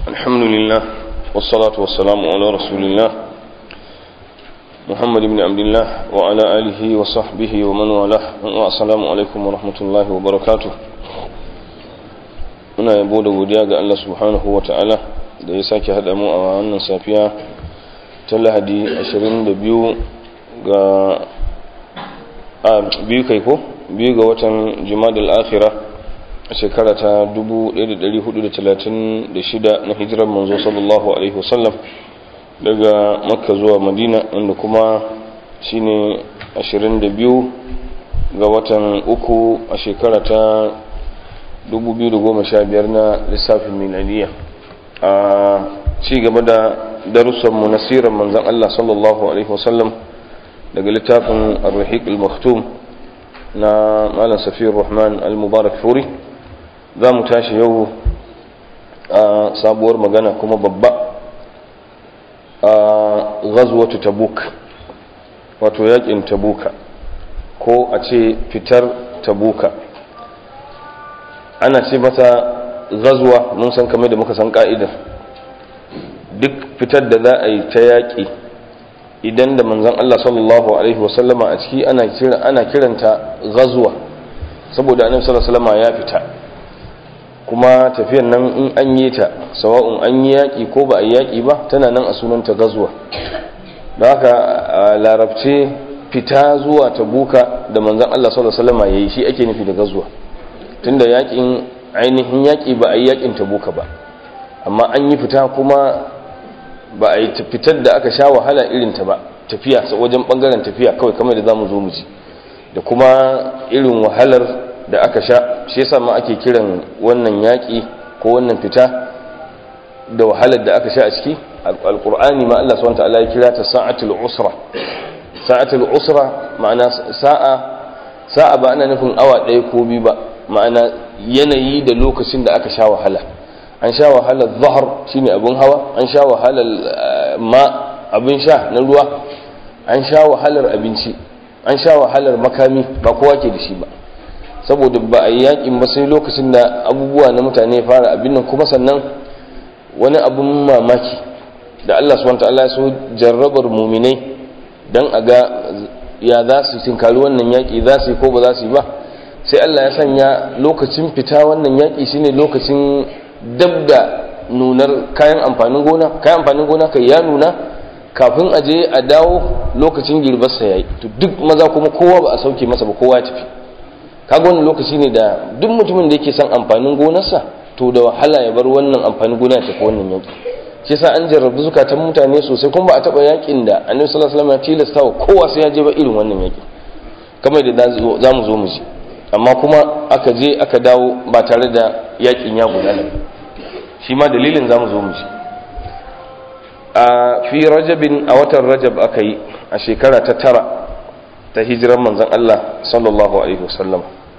الحمد لله والصلاة والسلام على رسول الله محمد بن عبد الله وعلى آله وصحبه ومن والاه والسلام عليكم ورحمة الله وبركاته. muna yabo da godiya ga Allah subhanahu wa ta'ala da ya sake haɗa mu a wannan safiya ta Lahadi 22 ga watan Jumadal Akhirah a shekara ta 1436 na hijirar manzo sallallahu alaihi wasallam daga Makka zuwa Madina, wanda kuma shine 22 ga watan uku a shekara ta 2015 na lissafin miladiya. A ci gaba da darussanmu na sirar manzan Allah sallallahu alaihi wasallam daga littafin ar-rahiq al-maktum na malam Safiyur Rahman al-Mubarak Furi, za mu tashi yau a sabuwar magana kuma babba a ghazwatu Tabuk, wato yakin Tabuka ko a ce fitar Tabuka. Ana ce mata ghazwa, mun san kamar da muka san ka'idar duk fitar da za a yi ta yaƙi idan da manzon Allah sallallahu alaihi wasallama a ciki ana kiranta ghazwa, saboda annabi sallallahu alaihi wasallama ya fita, kuma tafiyar nan in an yi ta sawa'un an yi yaƙi ko ba a yi yaƙi ba tana nan a sunanta ghazwa. don haka a larabce fita zuwa Tabuka da manzon Allah sallallahu alaihi wasallama yayi shi ake nufi da ghazwa, tunda yakin ainihin yaki ba a yi yakin Tabuka ba, amma an yi fita kuma ba a yi fitar da aka sha wahala irin ta ba, tafiya wajen bangaren tafiya kawai kamar da zamu zo mu ji, da kuma irin wahalar da aka sha. Shi yasa ma ake kiran wannan yaki ko wannan fita da wahalar da aka sha a ciki. Alqur'ani ma Allah subhanahu wa ta'ala ya kira ta sa'atul usra. Sa'atul usra ma'ana sa'a ba ana nufin awa ɗaya ko biyu ba, ma'ana yanayi da lokacin da aka sha wahala. An sha wahalar zahar shine abin hawa, an sha wahalar abin sha na ruwa, an sha wahalar abinci, an sha wahalar makami, ba kowa ke da shi ba, saboda ba a yi yakin ba sai lokacin da abubuwa na mutane fara abin nan. kuma sannan wani abin mamaki da Allah subhanahu wa ta'ala ya so jarrabar muminai dan a ga ya za su tinkari wannan yaki, za su yi ko ba za su yi ba, sai Allah ya sanya lokacin fita wannan yaƙi shine lokacin dabda nunar kayan amfanin gona kai ya nuna kafin a je a dawo lokacin girbarsa yayi, to duk maza kuma kowa ba a sauke masa ba, kowa ya tafi. kaga wannan lokaci ne da duk mutumin da yake son amfanin gonarsa to da wahala ya bar wannan amfanin gona ya tafi wannan yaƙi. shi yasa an jarrabu zukatan mutane sosai, kuma ba a taɓa yaƙin da Annabi sallallahu alaihi wasallam ya tilasta wa kowa sai ya je ba irin wannan yaƙi, kamar da za mu zo mu ji. amma kuma aka je aka dawo ba tare da yakin ya gudana, shi ma dalilin zamu zo mu ji. a fi rajabin, a watan rajab aka yi a shekara ta 9 ta hijiran manzon Allah sallallahu alaihi wasallam.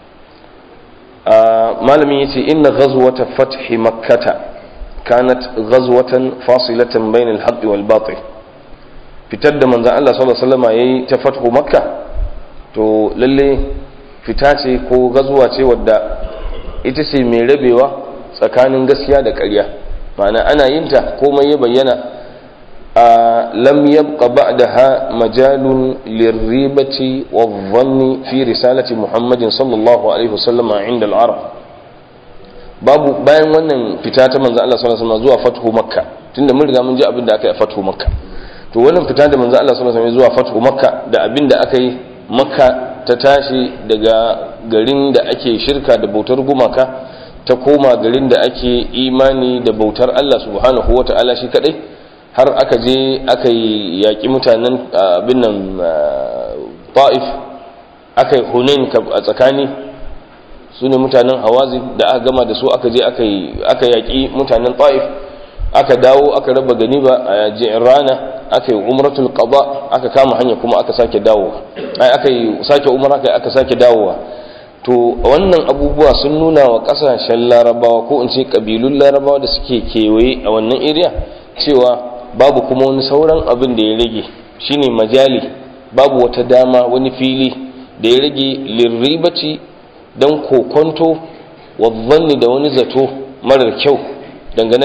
malamin yace inna ghazwata fathi makkah kanat ghazwatan fasilatan bain al-haqq wal batil. fitar da manzon Allah sallallahu alaihi wasallam yayi ta fathu makkah to lalle fita ce ko gazuwa ce wadda ita ce mai rabewa tsakanin gaskiya da ƙarya, ma'ana ana yin ta komai ya bayyana. lam yabqa ba'daha majalun lirribati wadh-dhanni fi risalati Muhammadin sallallahu alaihi wasallam 'inda al-arab. babu bayan wannan fita ta manzo Allah sallallahu alaihi wasallam zuwa fathu makka, tunda mun riga mun ji abin da aka yi a fathu makka, to wannan fita da manzo Allah sallallahu alaihi wasallam zuwa fathu makka da abin da aka yi makka ta tashi daga garin da ake shirka da bautar gumaka ta koma garin da ake imani da bautar Allah subhanahu wata'ala shi kadai, har aka je aka yi yaƙi mutanen abin nan Ta'if, aka yi Hunain a tsakani, su ne mutanen Hawazin da aka gama da su, aka je aka yaƙi mutanen Ta'if, aka dawo aka raba ganiba a Ji'rana, aka yi umratul qada, aka kama hanya kuma aka sake dawowa, aka yi sake umra kai aka sake dawowa. to wannan abubuwa sun nuna wa kasashen larabawa ko in ce kabilun larabawa da suke kewaye a wannan area cewa babu kuma wani sauran abin da ya rage, shine majali, babu wata dama, wani fili da ya rage lirribaci dan kokonto wa dhanni da wani zato marar kyau dangane da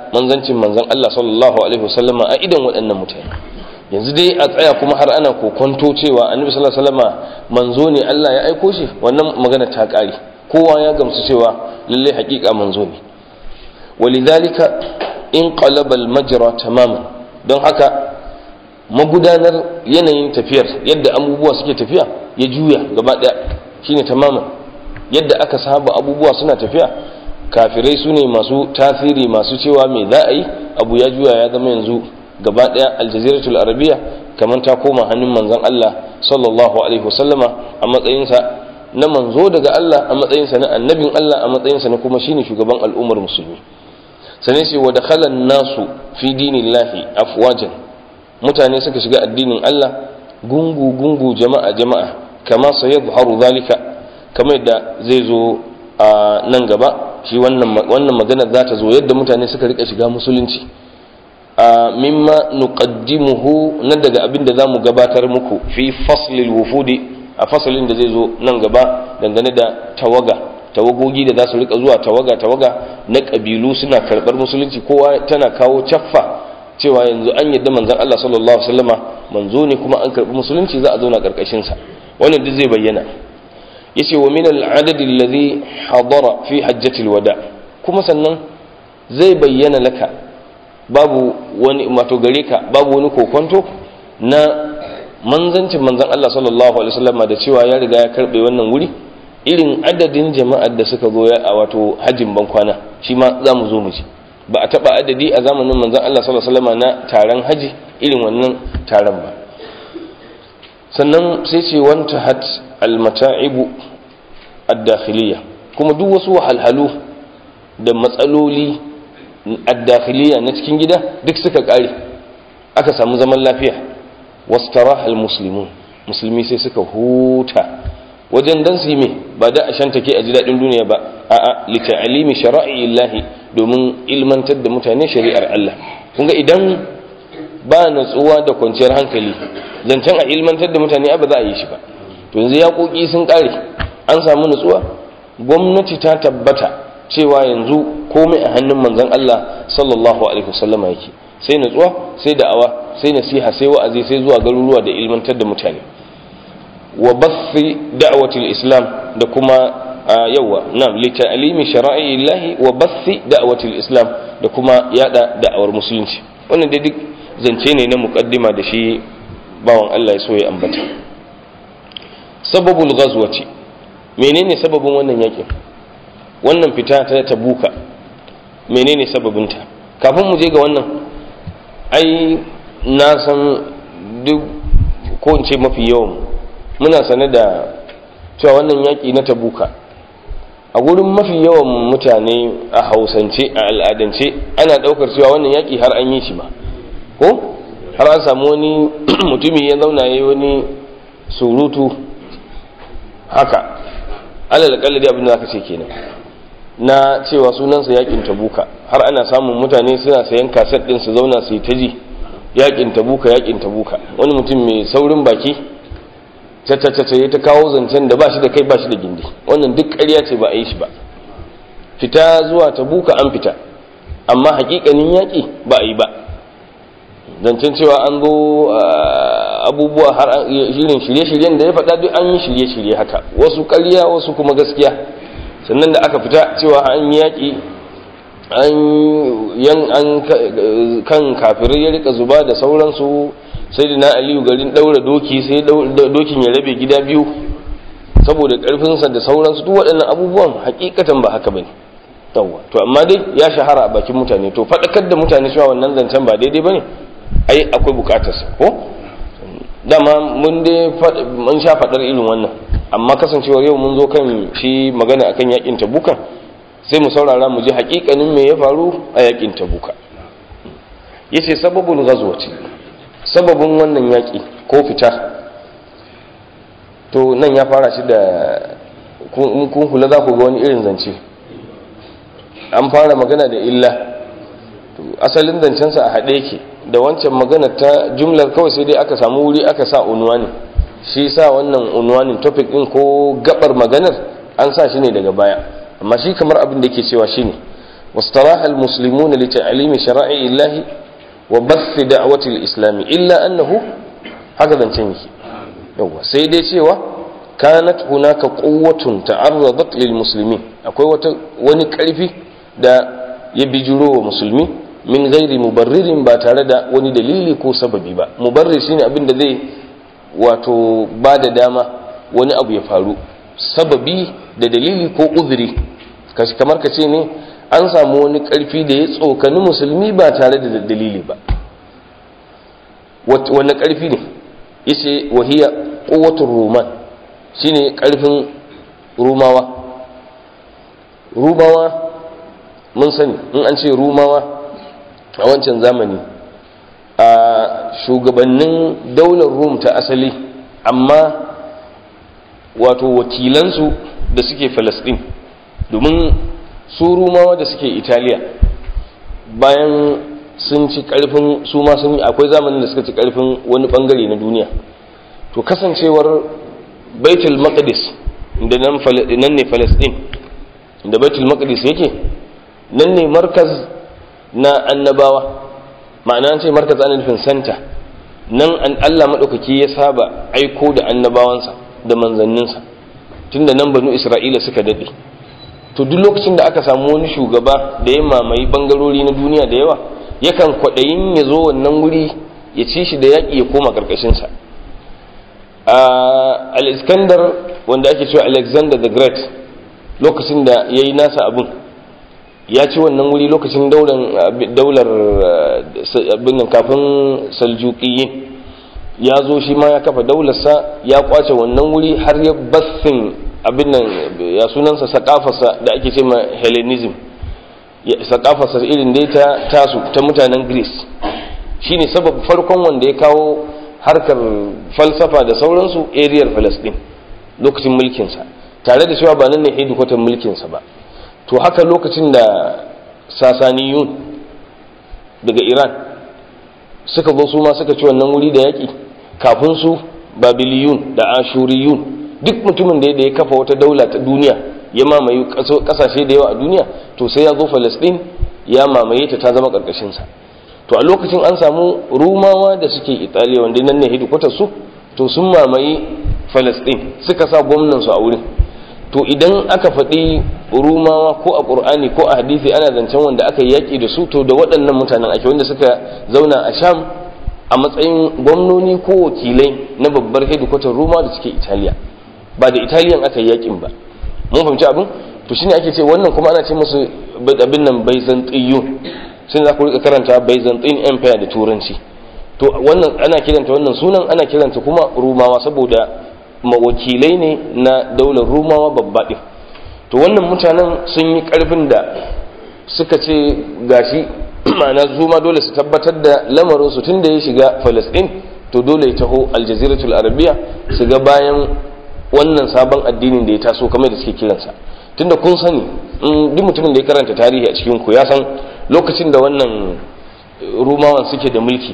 manzancin manzon Allah sallallahu alaihi wasallama a idan waɗannan mutane. Yanzu dai a tsaya kuma har ana kokonto cewa annabi sallallahu alaihi wasallama manzo ne Allah ya aiko shi, wannan magana ta ƙare. Kowa ya gamsu cewa lalle haƙiƙa manzo ne. walidhalika in qalaba al-majra tamaman, don haka magudanar yanayin tafiyar yadda abubuwa suke tafiya ya juya gaba daya, shine tamaman. Yadda aka saba abubuwa suna tafiya, kafirai su ne masu tasiri, masu cewa me za a yi, abu ya juya ya zama yanzu gaba daya aljaziratul arabiya kamar ta koma hannun manzon Allah sallallahu alaihi wasallama a matsayinsa na manzo daga Allah, a matsayinsa na annabin Allah, a matsayinsa na kuma shine shugaban al'ummar musulmi. Sanai sai wa dakhala nasu fi dinillahi afwajan, mutane suka shiga addinin Allah gungu gungu, jama'a jama'a, kama sayadhharu zalika, kamar yadda zai zo a nan gaba. Shi wannan magana za ta zo yadda mutane suka rika shiga musulunci. Mimma nuqaddimuhu, nan daga abin da zamu gabatar muku fi faslil wufudi, a fasalin da zai zo nan gaba dangane da tawagogi da za su rika zuwa tawaga na kabilu suna karbar musulunci, kowa tana kawo caffa cewa yanzu an yadda manzon Allah sallallahu alaihi wasallama manzo ne kuma an karbi musulunci, za a zauna karkashin sa. Wannan duk zai bayyana. Yace wa min al-adad alladhi hadara fi hajjatil wada, kuma sannan zai bayyana laka, babu wani mato gare ka, babu wani kokonto na manzancin manzon Allah sallallahu alaihi wasallama da cewa ya riga ya karbe wannan wuri. Irin adadin jama'ar da suka zo a wato hajjin ban kwana shi ma za mu zo mu ji. Ba a taba adadi a zamanin manzon Allah sallallahu alaihi wasallama na taron haji irin wannan taron ba. Sannan sai ce wanta hat almata'ibu ad-dakhiliya, kuma duk wasu wahalhalu da matsaloli ad-dakhiliya na cikin gida duk suka kare, aka samu zaman lafiya. wastaraha almuslimun, musulmi sai suka huta wajen dan su yi me, ba da a shantake a ji dadin duniya ba, a'a li ta'limi shara'illahi, domin ilmantar da mutane shari'ar Allah. kun ga idan ba natsuwa da kwanciyar hankali, zancen a ilmantar da mutane ba za a yi shi ba. To yanzu yaƙoƙi sun ƙare, an samu natsuwa, gwamnati ta tabbata cewa yanzu komai a hannun manzon Allah sallallahu alaihi wasallama yake. Sai natsuwa, sai da'awa, sai nasiha, sai wa'azi, sai zuwa garuruwa da ilmantar da mutane. Wa bathi da'watil islam, da kuma li ta'limi shara'illahi wa bathi da'watil islam, da kuma yada da'awar musulunci. Wannan dai duk zance ne na muqaddima da shi bawan Allah ya so ya ambata. Sababul ghazwati, menene sababin wannan yakin, wannan fita ta Tabuka, menene sababinta? Kafin mu je ga wannan, ai na san duk ko in ce mafi yawan muna sane da cewa wannan yaki na Tabuka a gurin mafi yawan mutane a Hausance, a al'adance, ana daukar cewa wannan yaki har an yi shi ba, ko har an samu wani mutumi ya zauna yayi wani surutu haka, alal kalli abin da aka ce kenan, na cewa sunansa yakin Tabuka. Har ana samun mutane suna sayan kaset din su zauna su yi ta ji yakin Tabuka. Wani mutum mai saurin baki ya ta kawo zancen da ba shi da kai ba shi da gindi. Wannan duk ƙarya ce, ba a yi shi ba. Fita zuwa Tabuka an fita, amma hakikanin yaki ba a yi ba. Zancen cewa an zo abubuwa har shirin shirye-shiryen da ya faɗa duk an yi shirye-shirye haka, wasu ƙarya wasu kuma gaskiya. Sannan da aka fita cewa an yi yaƙi, an kan kafirai ya rika zuba da sauransu, sai da na Aliyu garin ɗaura doki sai dokin ya rabe gida biyu saboda ƙarfinsa da sauransu. Duk waɗannan abubuwan hakikatan ba haka bane. Yawwa, to amma dai ya shahara a bakin mutane, to faɗakar da mutane cewa wannan zancen ba daidai bane, ai akwai bukatarsa, ko dama mun sha faɗar irin wannan. Amma kasancewar yau mun zo kan shi magana akan yakin Tabuka, sai mu saurara mu ji hakikanin me ya faru a yakin Tabuka. Yace sababul ghazwati, sababin wannan yaki ko fita, to nan ya fara shi da kun kula za ku ga wani irin zance. An fara magana da illa, to asalin zancensa a haɗe yake da wancan magana ta jumlar, kawai sai dai aka samu wuri aka sa unwani. Shi sa wannan unwanin topic din ko gabar maganar an sa shi ne daga baya, amma shi kamar abin da yake cewa shine واستراح المسلمون لتعليم شرائع الله وبث دعوة الإسلام إلا أنه هكذا نتنيه سيدي سيوة كانت هناك قوة تعرضت للمسلمين أقوى ونكالفي دا يبجروا مسلمين من غير مبرر باتاردا وندليل كو سببي با مبرر شيني أبن دي واتو بعد داما wani abu ya faru sababi da dalili ko uzuri kamar ka ce ne an samu wani karfi da ya tsokani musulmi ba tare da dalili ba. Wani karfi ne yace wahiya quwwatur ruman shine karfin rumawa mun sani in an ce rumawa a wancan zamani a shugabannin daular rum ta asali amma wato wakilansu da suke Falasɗin domin su rumawa da suke Italiya bayan sun ci karfin su ma sun akwai zamanin da suka ci karfin wani bangare na duniya to kasancewar Baitul Maqdis da nan ne Falasɗin da Baitul Maqdis yake nan ne markaz na annabawa ma'ana an ce markaz ana nufin santa nan Allah madaukaki ya saba aiko da annabawansa da manzanninsa tunda nan banu Isra'ila suka dade to duk lokacin da aka samu wani shugaba da ya mamaye bangarori na duniya da yawa yakan kwadayin ya zo wannan wuri ya ci shi da yaƙi ya koma karkashinsa al-Iskandar wanda ake cewa Alexander the Great lokacin da ya yi nasa abun ya ci wannan wuri lokacin daular abin kafin Saljuqiyin ya zo shi ma ya kafa daularsa ya kwace wannan wuri har ya bassin abin nan ya sunansa sakafarsa da ake ce ma Hellenism sakafarsa irin dai ta tasu ta mutanen Greece shine sabab farkon wanda ya kawo harkar falsafa da sauransu ariyar Palestine lokacin mulkinsa tare da cewa ba nan ne hedikwatar mulkinsa ba to haka lokacin da Sasaniyun daga Iran suka zo su ma suka ci wannan wuri da yaƙi kafin su Babiliyun da Ashuriyun duk mutumin da ya kafa wata daula ta duniya ya mamaye kasashe da yawa a duniya to sai ya zo Palestine ya mamaye ta zama karkashin sa to a lokacin an samu Rumawa da suke Italiya wanda nan ne hedikwatar su to sun mamaye Palestine suka sa gwamnan su a wurin to idan aka faɗi Rumawa ko a Qur'ani ko a hadisi ana zancen wanda aka yaki da su to da waɗannan mutanen ake wanda suka zauna a Sham a matsayin gwamnoni ko wakilai na babbar hedikwatar Roma da suke Italiya ba da Italiyan aka yi yakin ba mun fahimci abin to shine ake ce wannan kuma ana ce musu abin nan Byzantine sai za ku rika karanta Byzantine Empire da turanci to wannan ana kiranta wannan sunan ana kiranta kuma Rumawa saboda mawakilai ne na daular Rumawa babba din to wannan mutanen sun yi karfin da suka ce gashi ma'ana su ma dole su tabbatar da lamarin su tunda ya shiga Palestine to dole ya taho Aljaziratul Arabiya su ga bayan wannan sabon addinin da ya taso kamar da suke kiransa tunda kun sani duk mutumin da ya karanta tarihi a cikin ku ya san lokacin da wannan Rumawan suke da mulki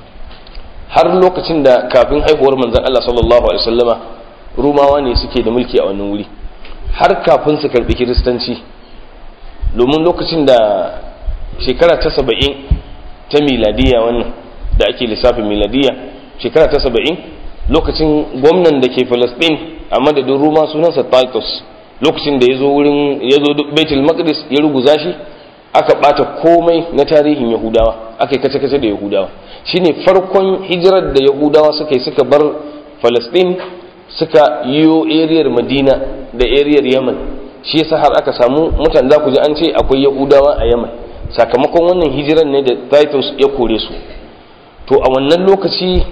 har lokacin da kafin haihuwar manzon Allah sallallahu alaihi wasallama Rumawa ne suke da mulki a wannan wuri har kafin su karbi kiristanci domin lokacin da shekara ta 70 ta miladiya wannan da ake lissafin miladiya shekara ta 70 lokacin gwamnan da ke Palestine a madadin Roma sunansa Titus lokacin da ya zo Baitul Maqdis ya ruguza shi aka bata komai na tarihin Yahudawa aka yi kace-kace da Yahudawa shine farkon hijirar da Yahudawa suka bar Palestine suka yiwo ariyar Madina da ariyar Yaman shi yasa har aka samu mutane za ku ji an ce akwai Yahudawa a Yaman sakamakon wannan hijiran ne da Titus ya kore su to a wannan lokaci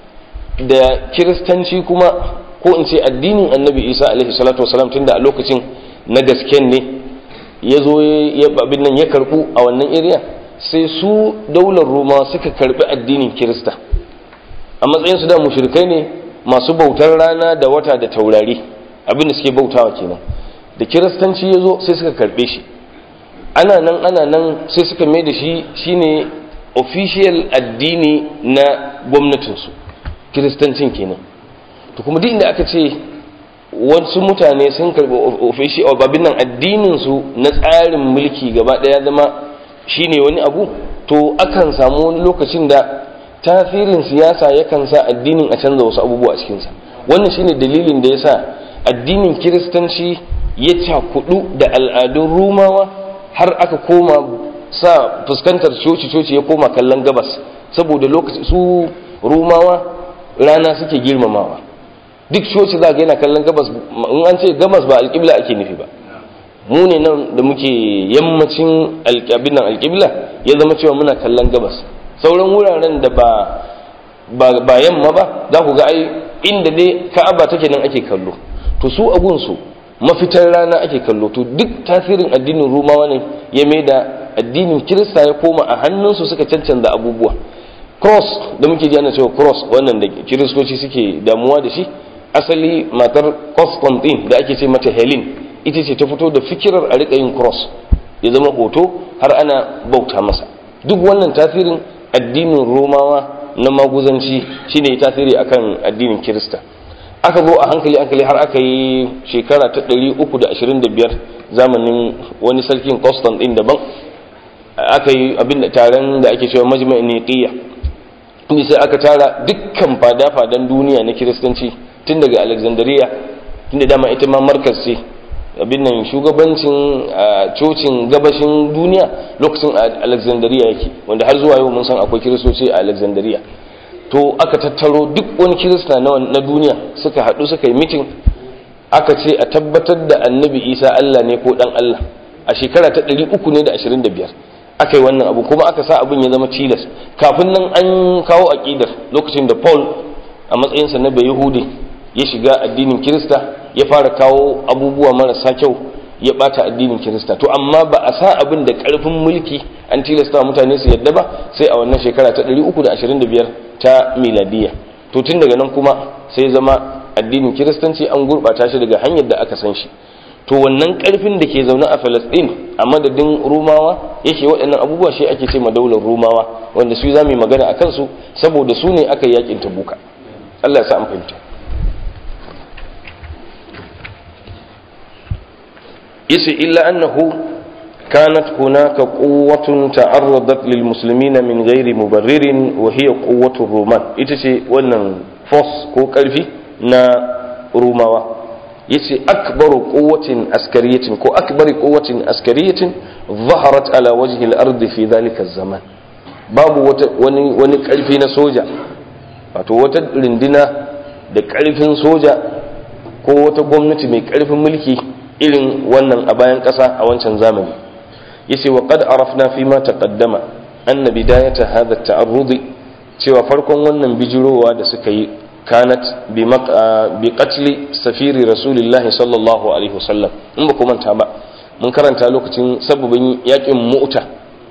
da kiristanci kuma ko in ce addinin Annabi Isa alaihi salatu wasalam tunda a lokacin na gasken ne ya zo abin nan ya karbu a wannan area sai su daular Roma suka karbi addinin Kirista a matsayin su da mushrikai ne masu bautar rana da wata da taurari abin da suke bautawa kenan da kiristanci ya zo sai suka karbe shi ana nan sai suka mai da shi shine official addini na gwamnatinsu kiristancin kenan to kuma duk inda aka ce wasu mutane sun karbi ofishi babin nan addinin su na tsarin mulki gaba daya zama shine wani abu, to akan samu wani lokacin da tasirin siyasa yakan sa addinin a canza wasu abubuwa a cikinsa. Wannan shine dalilin da yasa addinin kiristanci ya cakudu da al'adun rumawa har aka koma sa fuskantar coci-coci ya koma kallon gabas, saboda lokaci su rumawa rana suke girmamawa. Duk coci za ga yana kallon gabas. In an ce gabas ba alƙibla ake nufi ba, mu ne nan da muke yammacin alƙibla ya zama cewa muna kallon gabas. Sauran wuraren da ba yamma ba za ku ga ai inda dai ka'aba take nan ake kallo, to su agunsu mafitar rana ake kallo. To duk tasirin addinin rumawa ne ya mai da addinin kirista ya koma a hannunsu, suka cancanza abubuwa. Cross da muke ji ana cewa cross, wannan da kiristoci suke damuwa da shi, asali matar Constantine da ake ce mata Helen ita ce ta fito da fikirar a riƙa yin cross ya zama hoto har ana bauta masa. Duk wannan tasirin addinin romawa na maguzanci shine tasiri akan addinin kirista. Aka zo a hankali har aka yi shekara ta 325 zamanin wani sarkin Constantine daban, aka yi abin da taron da ake cewa majma'in Niqiyya, inda sai aka tara dukkan fada-fadan duniya na kiristanci tun daga Alexandria, tunda dama ita ma markaz ce abin nan shugabancin cocin gabashin duniya lokacin Alexandria yake, wanda har zuwa yau mun san akwai kiristoci a Alexandria. To aka tattaro duk wani kirista na duniya suka haɗu suka yi mitin, aka ce a tabbatar da annabi Isa Allah ne ko dan Allah a shekara ta 325 aka yi wannan abu, kuma aka sa abin ya zama tilas. Kafin nan an kawo aƙidar lokacin da Paul a matsayinsa na Bayahudi ya shiga addinin Kirista, ya fara kawo abubuwa marasa kyau, ya bata addinin Kirista. To amma ba a sa abin da ƙarfin mulki an tilasta mutane su yadda ba sai a wannan shekara ta 325 ta miladiya. To tun daga nan kuma sai zama addinin Kiristanci an gurɓata shi daga hanyar da aka san shi. To wannan ƙarfin da ke zaune a Falasɗin a madadin Rumawa yake waɗannan abubuwa shi ake ce ma daular Rumawa, wanda su za mu yi magana a kansu saboda su ne aka yi yakin Tabuka. Allah ya sa an fahimta. yace illa annahu kanat hunaka quwwatun ta'arradat lil muslimina min ghairi mubarririn wa hiya quwwatu ruman. Ita ce wannan force ko ƙarfi na Rumawa. yace akbaru quwwatin askariyatin ko akbari quwwatin askariyatin zaharat ala wajhi al-ard fi dhalika az-zaman. Babu wani karfi na soja, wato wata rindina da karfin soja ko wata gwamnati mai karfin mulki irin wannan a bayan kasa a wancan zamani. yace wa qad arafna fi ma taqaddama anna bidayata hadha at-ta'arrud, cewa farkon wannan bijirowa da suka yi كانت بقتل سفير رسول الله صلى الله عليه وسلم. in ba ku manta ba mun karanta lokacin sababin yakin mu'ta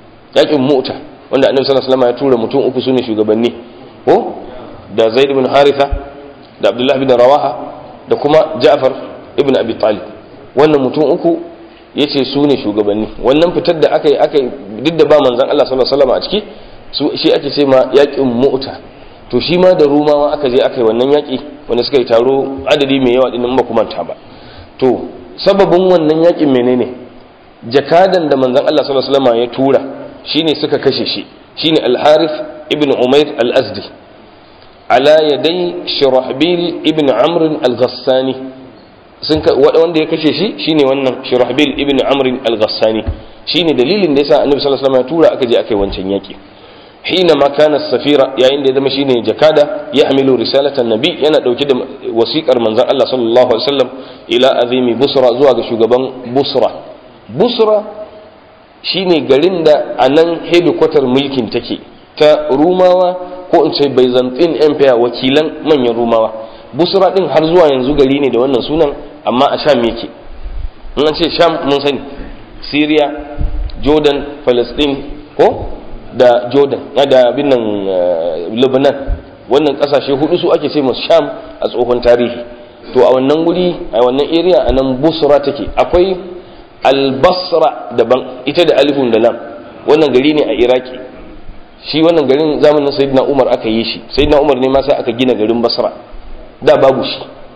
wanda annabi sallallahu alaihi wasallam ya tura mutum uku sune shugabanni ko da Zaid ibn Haritha da Abdullah ibn Rawaha da kuma Ja'far ibn Abi Talib. wannan mutum uku yace sune shugabanni. wannan fitar da aka yi duk da ba manzon Allah sallallahu alaihi wasallam a ciki shi ake ce ma yakin mu'ta. To shi ma da Rumawa aka je aka yi wannan yaƙi wanda suka yi taro adadi mai yawa ɗin ba kuma ta ba. To sababin wannan yaƙin menene? Jakadan da manzon Allah sallallahu alaihi wasallam ya tura shine suka kashe shi, shine Al-Harith ibn Umayr Al-Azdi ala yadai Shurahbil ibn Amr Al-Ghassani. wanda ya kashe shi shine wannan Shurahbil ibn Amr Al-Ghassani. Shine dalilin da yasa Annabi sallallahu alaihi wasallam ya tura aka je aka yi wancan yaƙi. حينما كان السفير yayin da ya zama shine jakada ya hamilu risalatan nabi, yana dauke da wasiƙar manzon Allah sallallahu alaihi wasallam ila azimi Busra, zuwa ga shugaban Busra shine garin da anan headquarter mulkin take ta Rumawa ko in ce Byzantine Empire, wakilan manyan Rumawa. Busra din har zuwa yanzu gari ne da wannan sunan, amma a Sham yake. in an ce Sham mun sani Syria, Jordan, Palestine ko da Jordan da binnan Lebanon. wannan kasashe hudu su ake ce musu Sham a tsohon tarihi. To a wannan guri, a wannan area, a nan Busra take. Akwai Al-Basra daban, ita da alifun da lam. wannan gari ne a Iraki. shi wannan garin zamanin Sayyidina Umar aka yi shi. Sayyidina Umar ne ma sai aka gina garin Basra, da babu shi.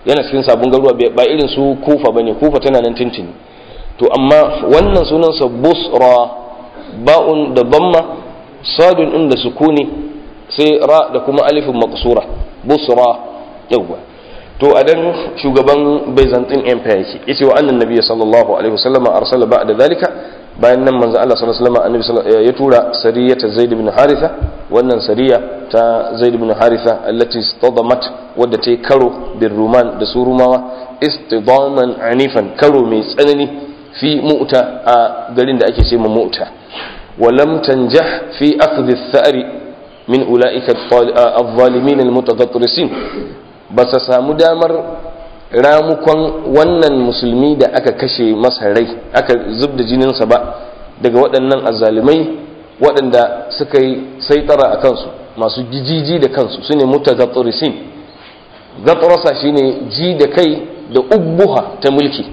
yana cikin sabon garuruwa, ba irin su Kufa bane. Kufa tana nan tintini. to amma wannan sunansa Busra, ba'un da damma, sadun din da sukuni, sai ra da kuma alifin maqsura, Busra. yawa to adan shugaban Byzantine Empire yace wa annan nabiy sallallahu alaihi wasallam arsala ba'da zalika, bayan nan manzo Allah sallallahu alaihi wasallam annabi ya tura sariyata Zaid ibn Haritha, wannan sariya ta Zaid ibn Haritha allati istadamat, wadda ta karo bin Ruman da su Rumawa, istidaman anifan, karo mai tsanani fi Mu'ta, a garin da ake cewa Mu'ta. walam tanjah fi akhdh ath-tha'ri min ulaika adh-dhalimin al-mutaghattrisin, ba sa samu damar ramukon wannan musulmi da aka kashe masa rai, aka zubda jininsa ba, daga waɗannan azzalimai waɗanda suka yi saitara a kansu, masu jiji da kansu, su ne mutagattarisin. gatrasa shine ji da kai da ubbuha ta mulki.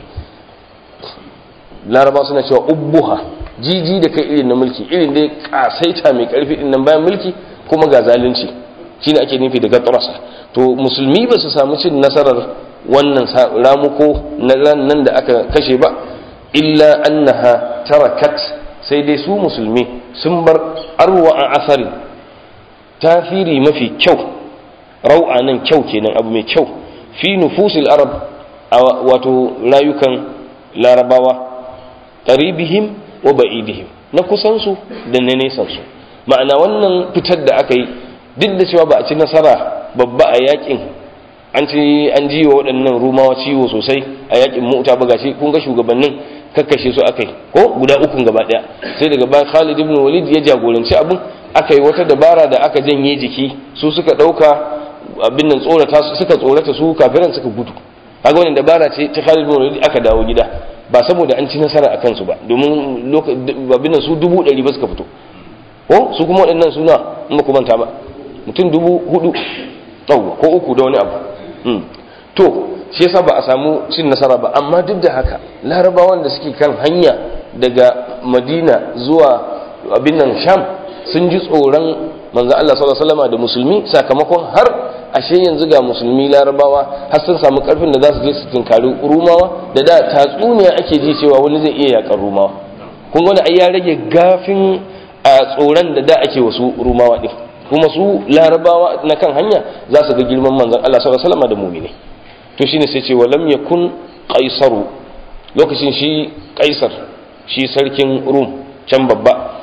Laraba suna cewa ubbuha, jiji da kai irin na mulki, irin dai kasaita mai karfi din nan bayan mulki kuma ga zalunci, shine ake nufi da gatrasa. To musulmi ba su samu cin nasarar wannan ramuko na nan da aka kashe ba, illa annaha tarakat, sai dai su musulmi sun bar arwa a asari, tafiri mafi kyau, rau'a nan kyau kenan, abu mai kyau, fi nufusil arab, wato rayukan larabawa, qaribihim wa ba'idihim, na kusansu da na nesansu. Ma'ana wannan fitar da aka yi, duk da cewa ba a ci nasara babba a yakin, an ji wa waɗannan Rumawa ciwo sosai a yakin Mu'ta ba, gashi kun ga shugabannin kakkashe su akai ko guda ukun gaba daya, sai daga bayan Khalid ibn Walid ya jagoranci abin, aka yi wata dabara da aka janye jiki, su suka dauka abin nan, suka tsorata su kafiran suka gudu. kaga wannan dabara ce ta Khalid ibn Walid, aka dawo gida ba saboda an ci nasara akan su ba, domin abin nan su 100,000 ba suka fito ko su kuma waɗannan suna in ba ku manta ba mutum 4,000 ko uku da wani abu. To shi yasa ba a samu cin nasara ba, amma duk da haka larabawan da suke kan hanya daga Madina zuwa abin nan Sham sun ji tsoron manzo Allah sallallahu alaihi wasallam da musulmi, sakamakon har ashe yanzu ga musulmi larabawa har sun samu karfin da za su je su tinkari Rumawa, da tatsuniya ake ji cewa wani zai iya yakar Rumawa. kun ga wani ai ya rage gafin a tsoron da ake wasu Rumawa din, kuma su larabawa na kan hanya za su ga girman manzon Allah sallallahu alaihi wasallam da mu'mini. To shine sai ce walam yakun qaisaru, lokacin shi kaisar, shi sarkin Rum can babba,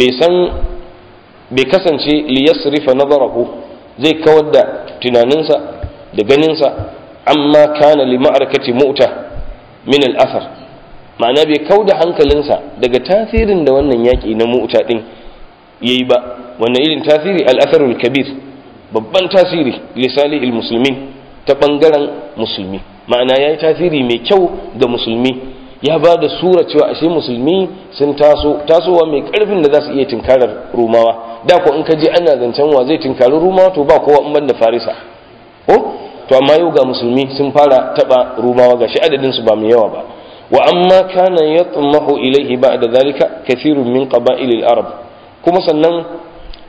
bai kasance li yasrifa nazarahu, zai kawar da tunaninsa da ganinsa amma kana li ma'arakati Mu'ta min al-athar, ma'ana bai kauda hankalinsa daga tasirin da wannan yaki na Mu'ta din yayi ba. wannan irin tasiri, al-atharul kabir, babban tasiri lisalihil muslimin, ta bangaren musulmi, ma'ana yayi tasiri mai kyau ga musulmi, ya ba da sura cewa ashe musulmi sun tasowa mai karfin da za su iya tinkarar Rumawa. Da ko in ka je ana zancen wa zai tinkari Rumawa, to ba kowa in banda Farisa ko to, amma yau ga musulmi sun fara taba Rumawa, gashi adadin su ba mai yawa ba. wa amma kana yatmahu ilayhi ba'da dhalika kathirun min qaba'il al-arab, kuma sannan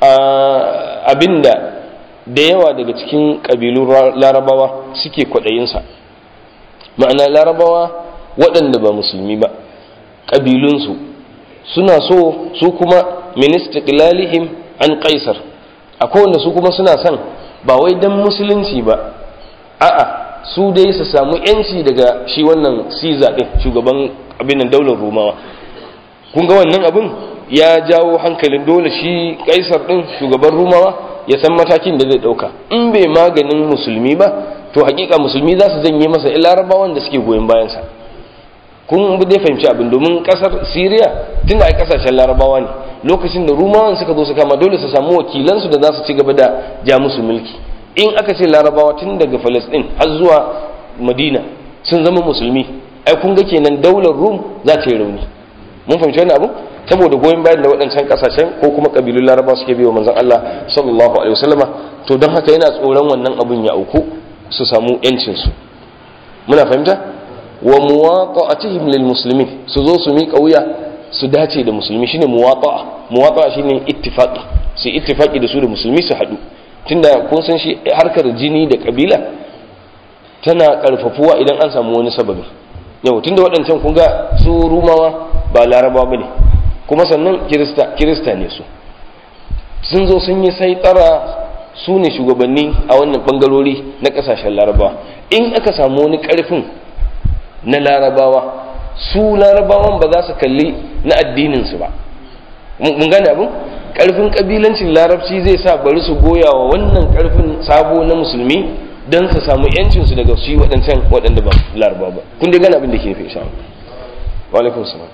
abinda da yawa daga cikin ƙabilun larabawa suke kwaɗayinsa, ma'ana larabawa waɗanda ba musulmi ba, ƙabilunsu suna so su kuma minista ƙilalihim an ƙaisar, akwai wanda su kuma suna son ba wai don musulunci ba, a'a su dai su samu yanci daga shi wannan Caesar ɗin, shugaban abin nan daular Romawa. kun ga wannan abin ya jawo hankalin dole shi kaisar din shugaban Rumawa ya san matakin da zai dauka. In bai maganin musulmi ba, to hakika musulmi za su janye masa larabawan da suke goyon bayan sa. kun dai fahimci abin, domin kasar Syria tunda ai kasashen larabawa ne, lokacin da Rumawan suka zo su kama, dole su samu wakilan su da za su ci gaba da ja musu mulki. In aka ce larabawa tun daga Palestine har zuwa Madina sun zama musulmi, ai kun ga kenan daular Rum za ta yi rauni. mun fahimci wannan abu, saboda goyon bayan da waɗancan ƙasashen ko kuma ƙabilun Laraba suke biyo manzon Allah sallallahu alaihi wasallama. To don haka yana tsoron wannan abun ya auku, su samu yancin su. muna fahimta? wa muwaqa'atihim lil muslimin, su zo su miƙa wuya su dace da musulmi, shine muwaqa'a shine ittifaqi, su ittifaqi da su da musulmi su haɗu. tunda kun san shi harkar jini da kabila tana karfafuwa idan an samu wani sababi. Yau tunda waɗancan kun ga su rumawa ba larabawa bane, kuma sannan kirista ne su, sun zo sun yi saitara, su ne shugabanni a wannan bangarori na kasashen larabawa. In aka samu wani karfin na larabawa, su larabawan ba za su kalli na addininsu ba. Mun gane abin? Karfin kabilancin larabci zai sa bari su goya wa wannan karfin sabo na musulmi don su samu yancinsu daga shi waɗancan waɗanda ba larabawa ba. Kun dai gane abin da ke fi sha. Wa alaikum salam.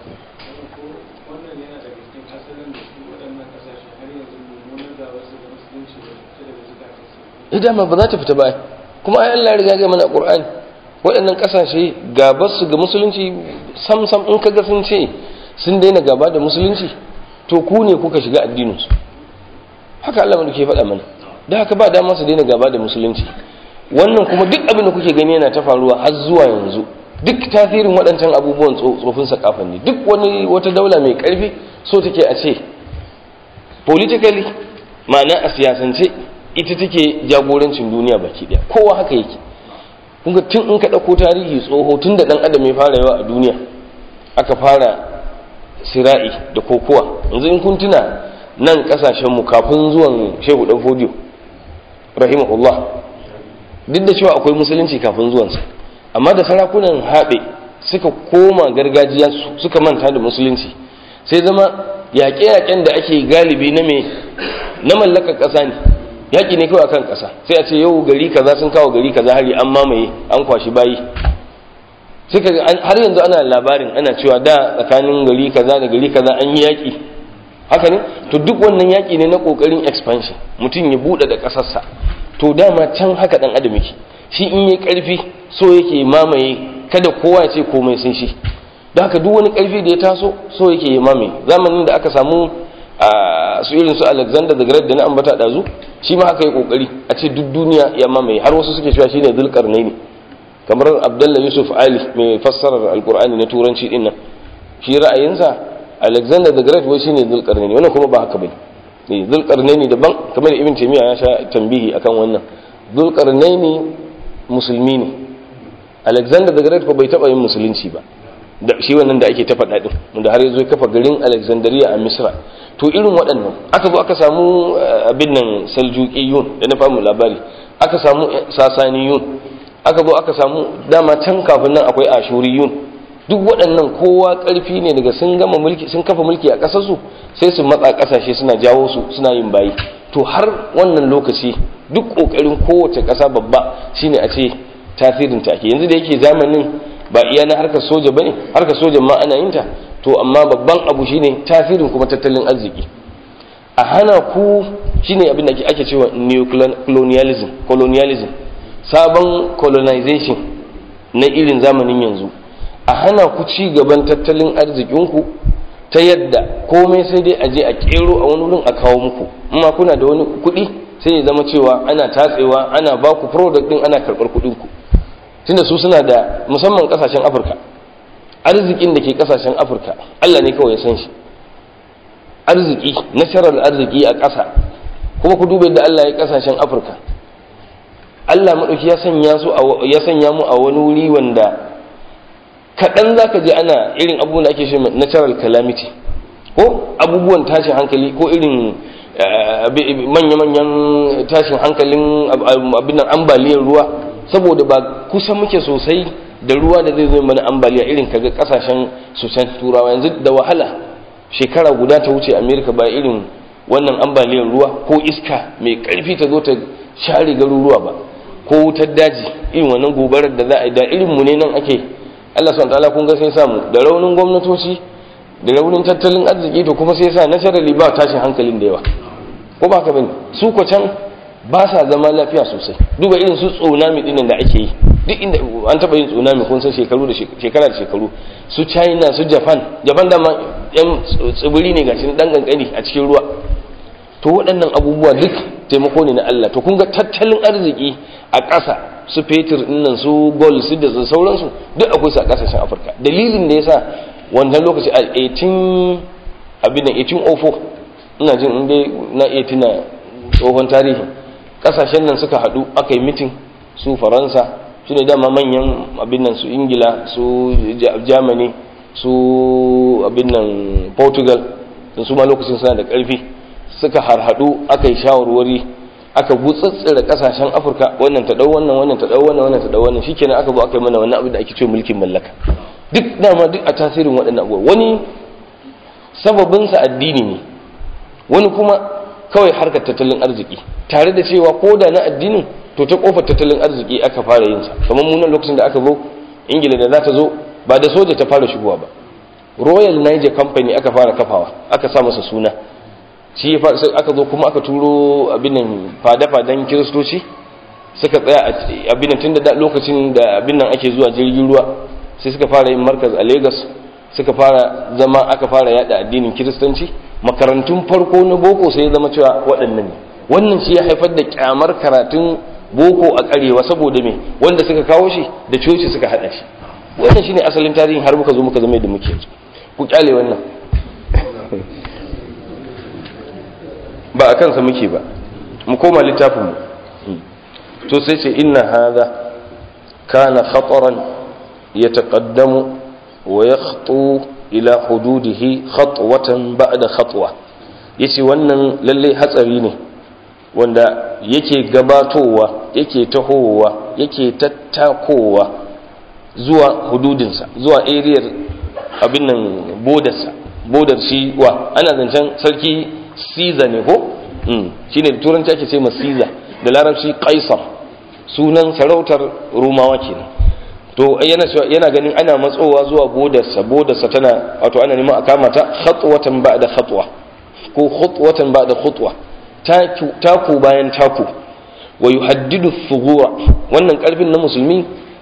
Dama ba za ta fita ba, kuma ai Allah ya riga ya mana Qur'ani waɗannan kasashe gabar su ga musulunci sam in kaga sun ce sun daina gaba da musulunci to ku ne kuka shiga addinin su. Haka Allah ke faɗa mana, da haka ba dama su daina gaba da musulunci. Wannan kuma duk abin da kuke gani yana ta faruwa har zuwa yanzu, duk tasirin waɗancan abubuwan tsofin sakafan ne. Duk wata daula mai ƙarfi so take a ce politically, ma'ana a siyasance ita take jagorancin duniya baki daya, kowa haka yake. Kun ga tun in ka dauko tarihi tsoho, tun da dan adam ya fara yawa a duniya aka fara sira'i da kokowa. Yanzu in kun tuna nan kasashen mu kafin zuwan Shehu Dan Fodiyo rahimahullah, duk da cewa akwai musulunci kafin zuwansa, amma da sarakunan haɓe suka koma gargajiya suka manta da musulunci, sai zama yaƙe-yaƙen da ake galibi na mallakar ƙasa ne, yaƙi ne kawai akan ƙasa. Sai a ce yau gari kaza sun kawo gari kaza hari, an mamaye, an kwashi bayi. Suka har yanzu ana labarin, ana cewa da tsakanin gari kaza da gari kaza an yi yaƙi, haka ne. To duk wannan yaƙi ne na ƙoƙarin expansion, mutum ya buɗe da ƙasarsa. To dama can haka ɗan adam yake, shi in yi ƙarfi so yake mamaye, kada kowa ya ce komai sun shi. Da haka duk wani ƙarfi da ya taso so yake ya mamaye. Zamanin da aka samu su irin su Alexander the Great da na ambata ɗazu, shi ma haka ya kokari a ce duk duniya ya mamaye, har wasu suke cewa shine Zulkarnaini, kamar Abdullah Yusuf Ali mai fassarar Alkur'ani na turanci din nan, shi ra'ayinsa Alexander the Great wai shine Zulkarnaini. Wannan kuma ba haka bane. Zulkarnaini daban, kamar Ibn Taymiyyah ya sha tambihi akan wannan. Zulkarnaini musulmi ne, Alexander the Great ko bai taba yin musulunci ba, da shi wannan da ake ta faɗa din, wanda har yazo ya kafa garin Alexandria a Misra. To irin waɗannan aka zo aka samu abin nan Saljuqiyun da na famu labari, aka samu Sasaniyun, aka zo aka samu dama can kafin nan akwai Ashuriyun. Duk waɗannan kowa ƙarfi ne daga sun gama mulki, sun kafa mulki a ƙasar su, sai su matsa ƙasashe suna jawo su suna yin bayi. To har wannan lokaci duk ƙoƙarin kowace ƙasa babba shine a ce tasirin ta ake. Yanzu da yake zamanin ba iya na harkar soja bane, harkar sojan ma ana yin ta, to amma babban abu shine tasirin kuma tattalin arziki. A hana ku shine abin da ake cewa colonialism, sabon colonization na irin zamanin yanzu. A hana ku ci gaban tattalin arzikinku ta yadda komai sai dai a je a kero a wani wurin a kawo muku, amma kuna da wani kuɗi sai ya zama cewa ana tatsewa, ana ba ku product din, ana karɓar kuɗinku. Tunda su suna da, musamman ƙasashen Afirka, arzikin da ke kasashen Afirka Allah ne kawai ya san shi. Arziki, nasarar arziki a ƙasa, kuma ku duba yadda Allah ya kasashen Afirka. Allah madauki ya sanya mu a wani wuri wanda kaɗan zaka je ana irin abubuwan da ake shi natural calamity, ko abubuwan tashin hankali, ko irin manya-manyan tashin hankalin abin ambaliyar ruwa, saboda ba kusa muke sosai da ruwa da zai zo mana ambaliya irin kaga kasashen su can turawa. Yanzu da wahala shekara guda ta wuce America ba irin wannan ambaliyar ruwa ko iska mai karfi ta zo ta share garuruwa ba, ko wutar daji irin wannan gobarar da za a yi da irin mu ne nan ake. Allah subhanahu wataala kun ga sai samu da raunin gwamnatoci da raunin tattalin arziki, to kuma sai sa naturally ba tashin hankalin da yawa, ko ba ka bane. Su ko can ba sa zama lafiya sosai. Duba irin su tsunami dinnan da ake yi, duk inda an taba yin tsunami kun san shekara da shekaru. Su China, su Japan dama yan tsibiri ne gashi dan kankani a cikin ruwa. To waɗannan abubuwa duk taimako ne na Allah. To kun ga tattalin arziki a ƙasa, su fetur dinnan, su gold, su da sauransu duk akwai su a ƙasashen Afirka. Dalilin da yasa wannan lokaci a 1804 ina jin in dai na iya tuna tsohon tarihi, kasashen nan suka haɗu aka yi mitin, su Faransa, su ne dama manyan abin nan su ingila su germany su abin nan portugal su ma lokacin suna da ƙarfi suka harhaɗu aka yi shawarwari aka gutsatsira kasashen afirka wannan ta dau wannan ta dau wannan ta dau wannan shikenan aka zo aka yi mana wannan abin da ake cewa mulkin mallaka duk dama duk a tasirin waɗannan abubuwa wani sababinsa addini ne wani kuma kawai harkar tattalin arziki tare da cewa ko da na addinin to ta kofar tattalin arziki aka fara yin sa kamar mu nan lokacin da aka zo ingila da za ta zo ba da soja ta fara shigowa ba royal niger company aka fara kafawa aka sa masa suna shi aka zo kuma aka turo abin nan fada-fadan kiristoci suka tsaya abin nan tun da lokacin da abin nan ake zuwa jirgin ruwa sai suka fara yin markaz a lagos suka fara zama aka fara yada addinin kiristanci makarantun farko na boko sai ya zama cewa waɗannan ne wannan shi ya haifar da kyamar karatun boko a karewa saboda me wanda suka kawo shi da coci suka hada shi wannan shine asalin tarihin har muka zo muka zama yadda muke ku kyale wannan ba a kansa muke ba mu koma littafin mu to sai ce inna hadha kana khataran yataqaddamu wa yakhtu ila hududihi khatwatan ba'da khatwa yace wannan lalle hatsari ne wanda yake gabatowa yake tahowa yake tattakowa zuwa hududinsa zuwa ariyar abin nan bodar shi wa ana zancen sarki Caesar ne ko shine da turanci ake ce ma Caesar da larabci Kaisar sunan sarautar Romawa kenan to yana ganin ana matsowa zuwa bodarsa tana wato ana neman a kama ta khatwatan ba'da khatwa ko khutwatan ba'da khutwa taku bayan taku wa yuhaddidu thughura wannan karfin na musulmi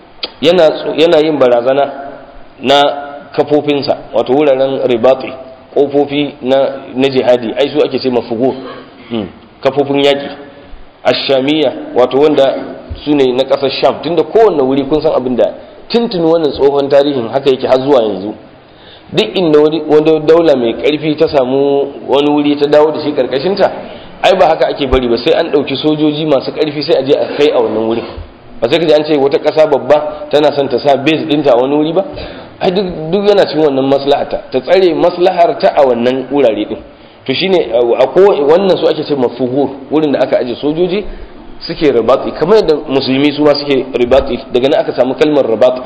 yana yin barazana na kafofinsa wato wuraren ribati kofofi na jihadi ai su ake ce mafugur kafofin yaki ash-shamiyya wato wanda su ne na kasar sham tunda kowanne wuri kun san abin da tuntuni wannan tsohon tarihin haka yake har zuwa yanzu duk inda wani daula mai karfi ta samu wani wuri ta dawo da shi karkashinta ai ba haka ake bari ba sai an ɗauki sojoji masu karfi sai a je a kai a wannan wuri ba sai ka ji an ce wata ƙasa babba tana son ta sa base ɗinta a wani wuri ba ai duk yana cikin wannan maslahata ta tsare maslahar ta a wannan wurare din to shine akwai wannan su ake ce mafugur wurin da aka aje sojoji suke ribati kamar da musulmi su ma suke ribati daga nan aka samu kalmar ribati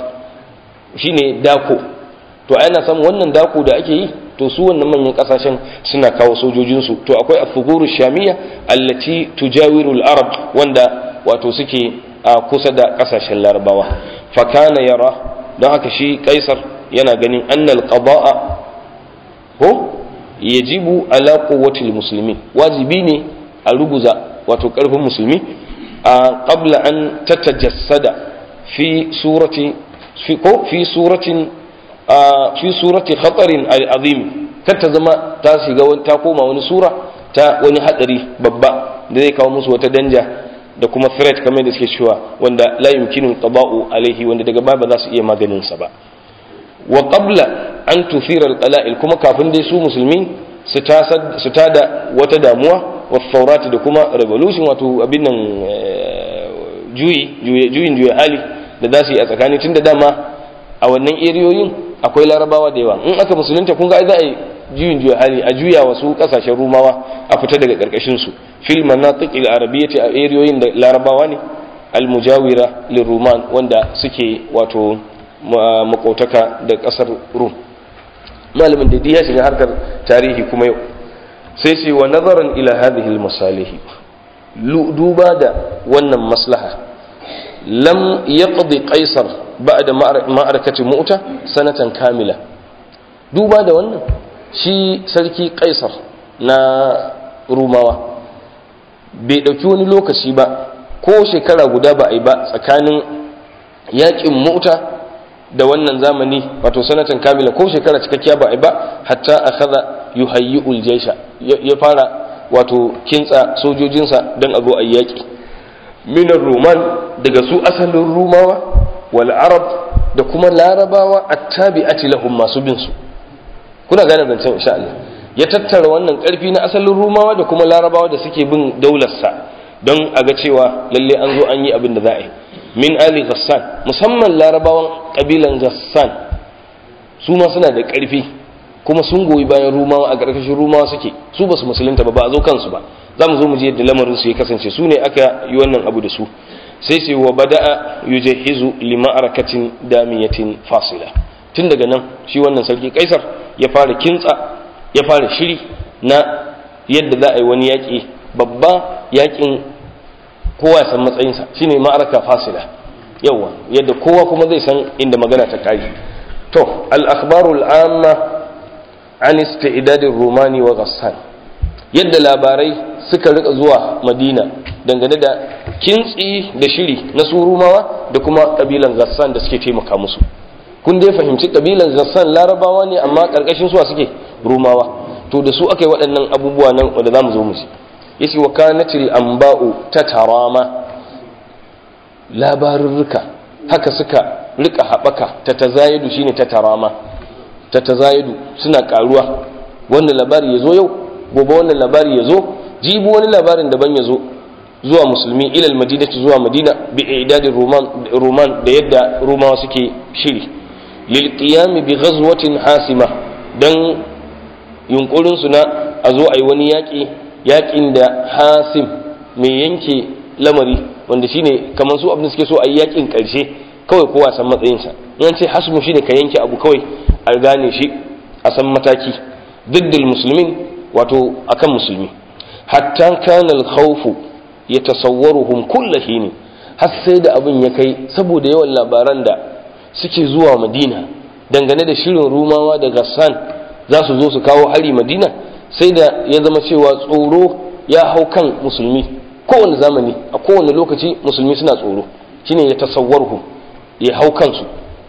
shine dako to ana samu wannan dako da ake yi to su wannan manyan kasashen suna kawo sojojinsu to akwai al-fugur shamiyya allati tujawiru al-arab wanda wato suke a kusa da kasashen larabawa fa kana yara don haka shi kaisar yana ganin annal qada'a ko yajibu ala quwwati al-muslimin wajibi ne a ruguza wato karfin musulmi a qabla an tatajassada fi surati fi surati khatarin azim kar ta zama ta shiga ta koma wani sura ta wani hadari babba da zai kawo musu wata danja da kuma threat kamar da suke cewa wanda la yumkinu qada'u alaihi wanda daga baya ba za su iya maganin sa ba wa qabla an tuthira alqala'il kuma kafin dai su musulmi su tada wata damuwa wa thawrat da kuma revolution wato abin nan juyin hali da za su yi a tsakani tunda dama a wannan eriyoyin akwai larabawa da yawa in aka musulunta kun ga za a yi juyin hali a juya wasu kasashen rumawa a fita daga karkashin su fil manatiq al arabiyyati a eriyoyin da larabawa ne al mujawira lil ruman wanda suke wato makotaka da kasar rum malamin da ya shiga harkar tarihi kuma yau sai ce wa nazaran ila hadhihi al masalih duba da wannan maslaha lam yaqdi qaisar ba'da ma'arakati mu'ta sanatan kamila duba da wannan shi sarki kaisar na rumawa bai dauki wani lokaci ba ko shekara guda ba a yi ba tsakanin yakin mu'ta da wannan zamani wato sanatan kamila ko shekara cikakkiya ba a yi ba hatta akhadha yuhayyi'ul jaysha ya fara wato kintsa sojojinsa dan a zo a yaki minar roman daga su asalin rumawa wal arab da kuma larabawa attabi'ati lahum masu bin su kuna gane zancen insha Allah ya tattara wannan karfi na asalin rumawa da kuma larabawa da suke bin daular sa don a ga cewa lalle an zo an yi abin da za a yi min ali ghassan, musamman larabawan kabilan ghassan su ma suna da ƙarfi kuma sun goyi bayan rumawa, a ƙarƙashin rumawa suke, su ba su musulunta ba a zo kansu ba. za mu zo mu ji yadda lamarin su ya kasance, su ne aka yi wannan abu da su. sai sai wa bada'a yujahizu li ma'arakatin damiyatin fasila, tun daga nan shi wannan sarki kaisar ya fara kintsa, ya fara shiri na yadda za a yi wani yaƙi babba, yaƙin kowa ya san matsayinsa, shine ma'araka fasila. yawa yadda kowa kuma zai san inda magana ta kare. to al-akhbarul amma an isti'dad ar-rumani wa ghassan, yadda labarai suka rika zuwa Madina dangane da kintsi da shiri na su Rumawa da kuma kabilan Ghassan da suke taimaka musu. kun dai fahimci kabilan Ghassan larabawa ne amma karkashin su suke Rumawa, to da su aka yi waɗannan abubuwa nan wanda zamu zo mu ji. yace wa kanatil anba'u tatarama, labarurruka haka suka rika haɓaka, tatazayidu shine tatarama, tatazayidu suna karuwa, wannan labari yazo yau, gobe wannan labari yazo, jibi wani labarin daban yazo zuwa musulmi, ilal madinati zuwa madina, bi idadin roman da yadda rumawa suke shiri, lil qiyam bi ghazwatin hasima, dan yunkurin su na a zo ayi wani yakin da hasim mai yanke lamari, wanda shine kamar su abin suke so ayi yakin karshe kawai kowa san matsayinsa. in ce hasmu shine ka yanke abu kawai a gane shi a san mataki, diddil muslimin wato akan musulmi. hatta kana al-khawfu yatasawwaruhum kull hin, har sai da abin ya kai saboda yawan labaran da suke zuwa Madina dangane da shirin Rumawa da Ghassan za su zo su kawo hari Madina, sai da ya zama cewa tsoro ya hau kan musulmi. kowane zamani a kowane lokaci musulmi suna tsoro, shine yatasawwaruhum, ya hau kansu.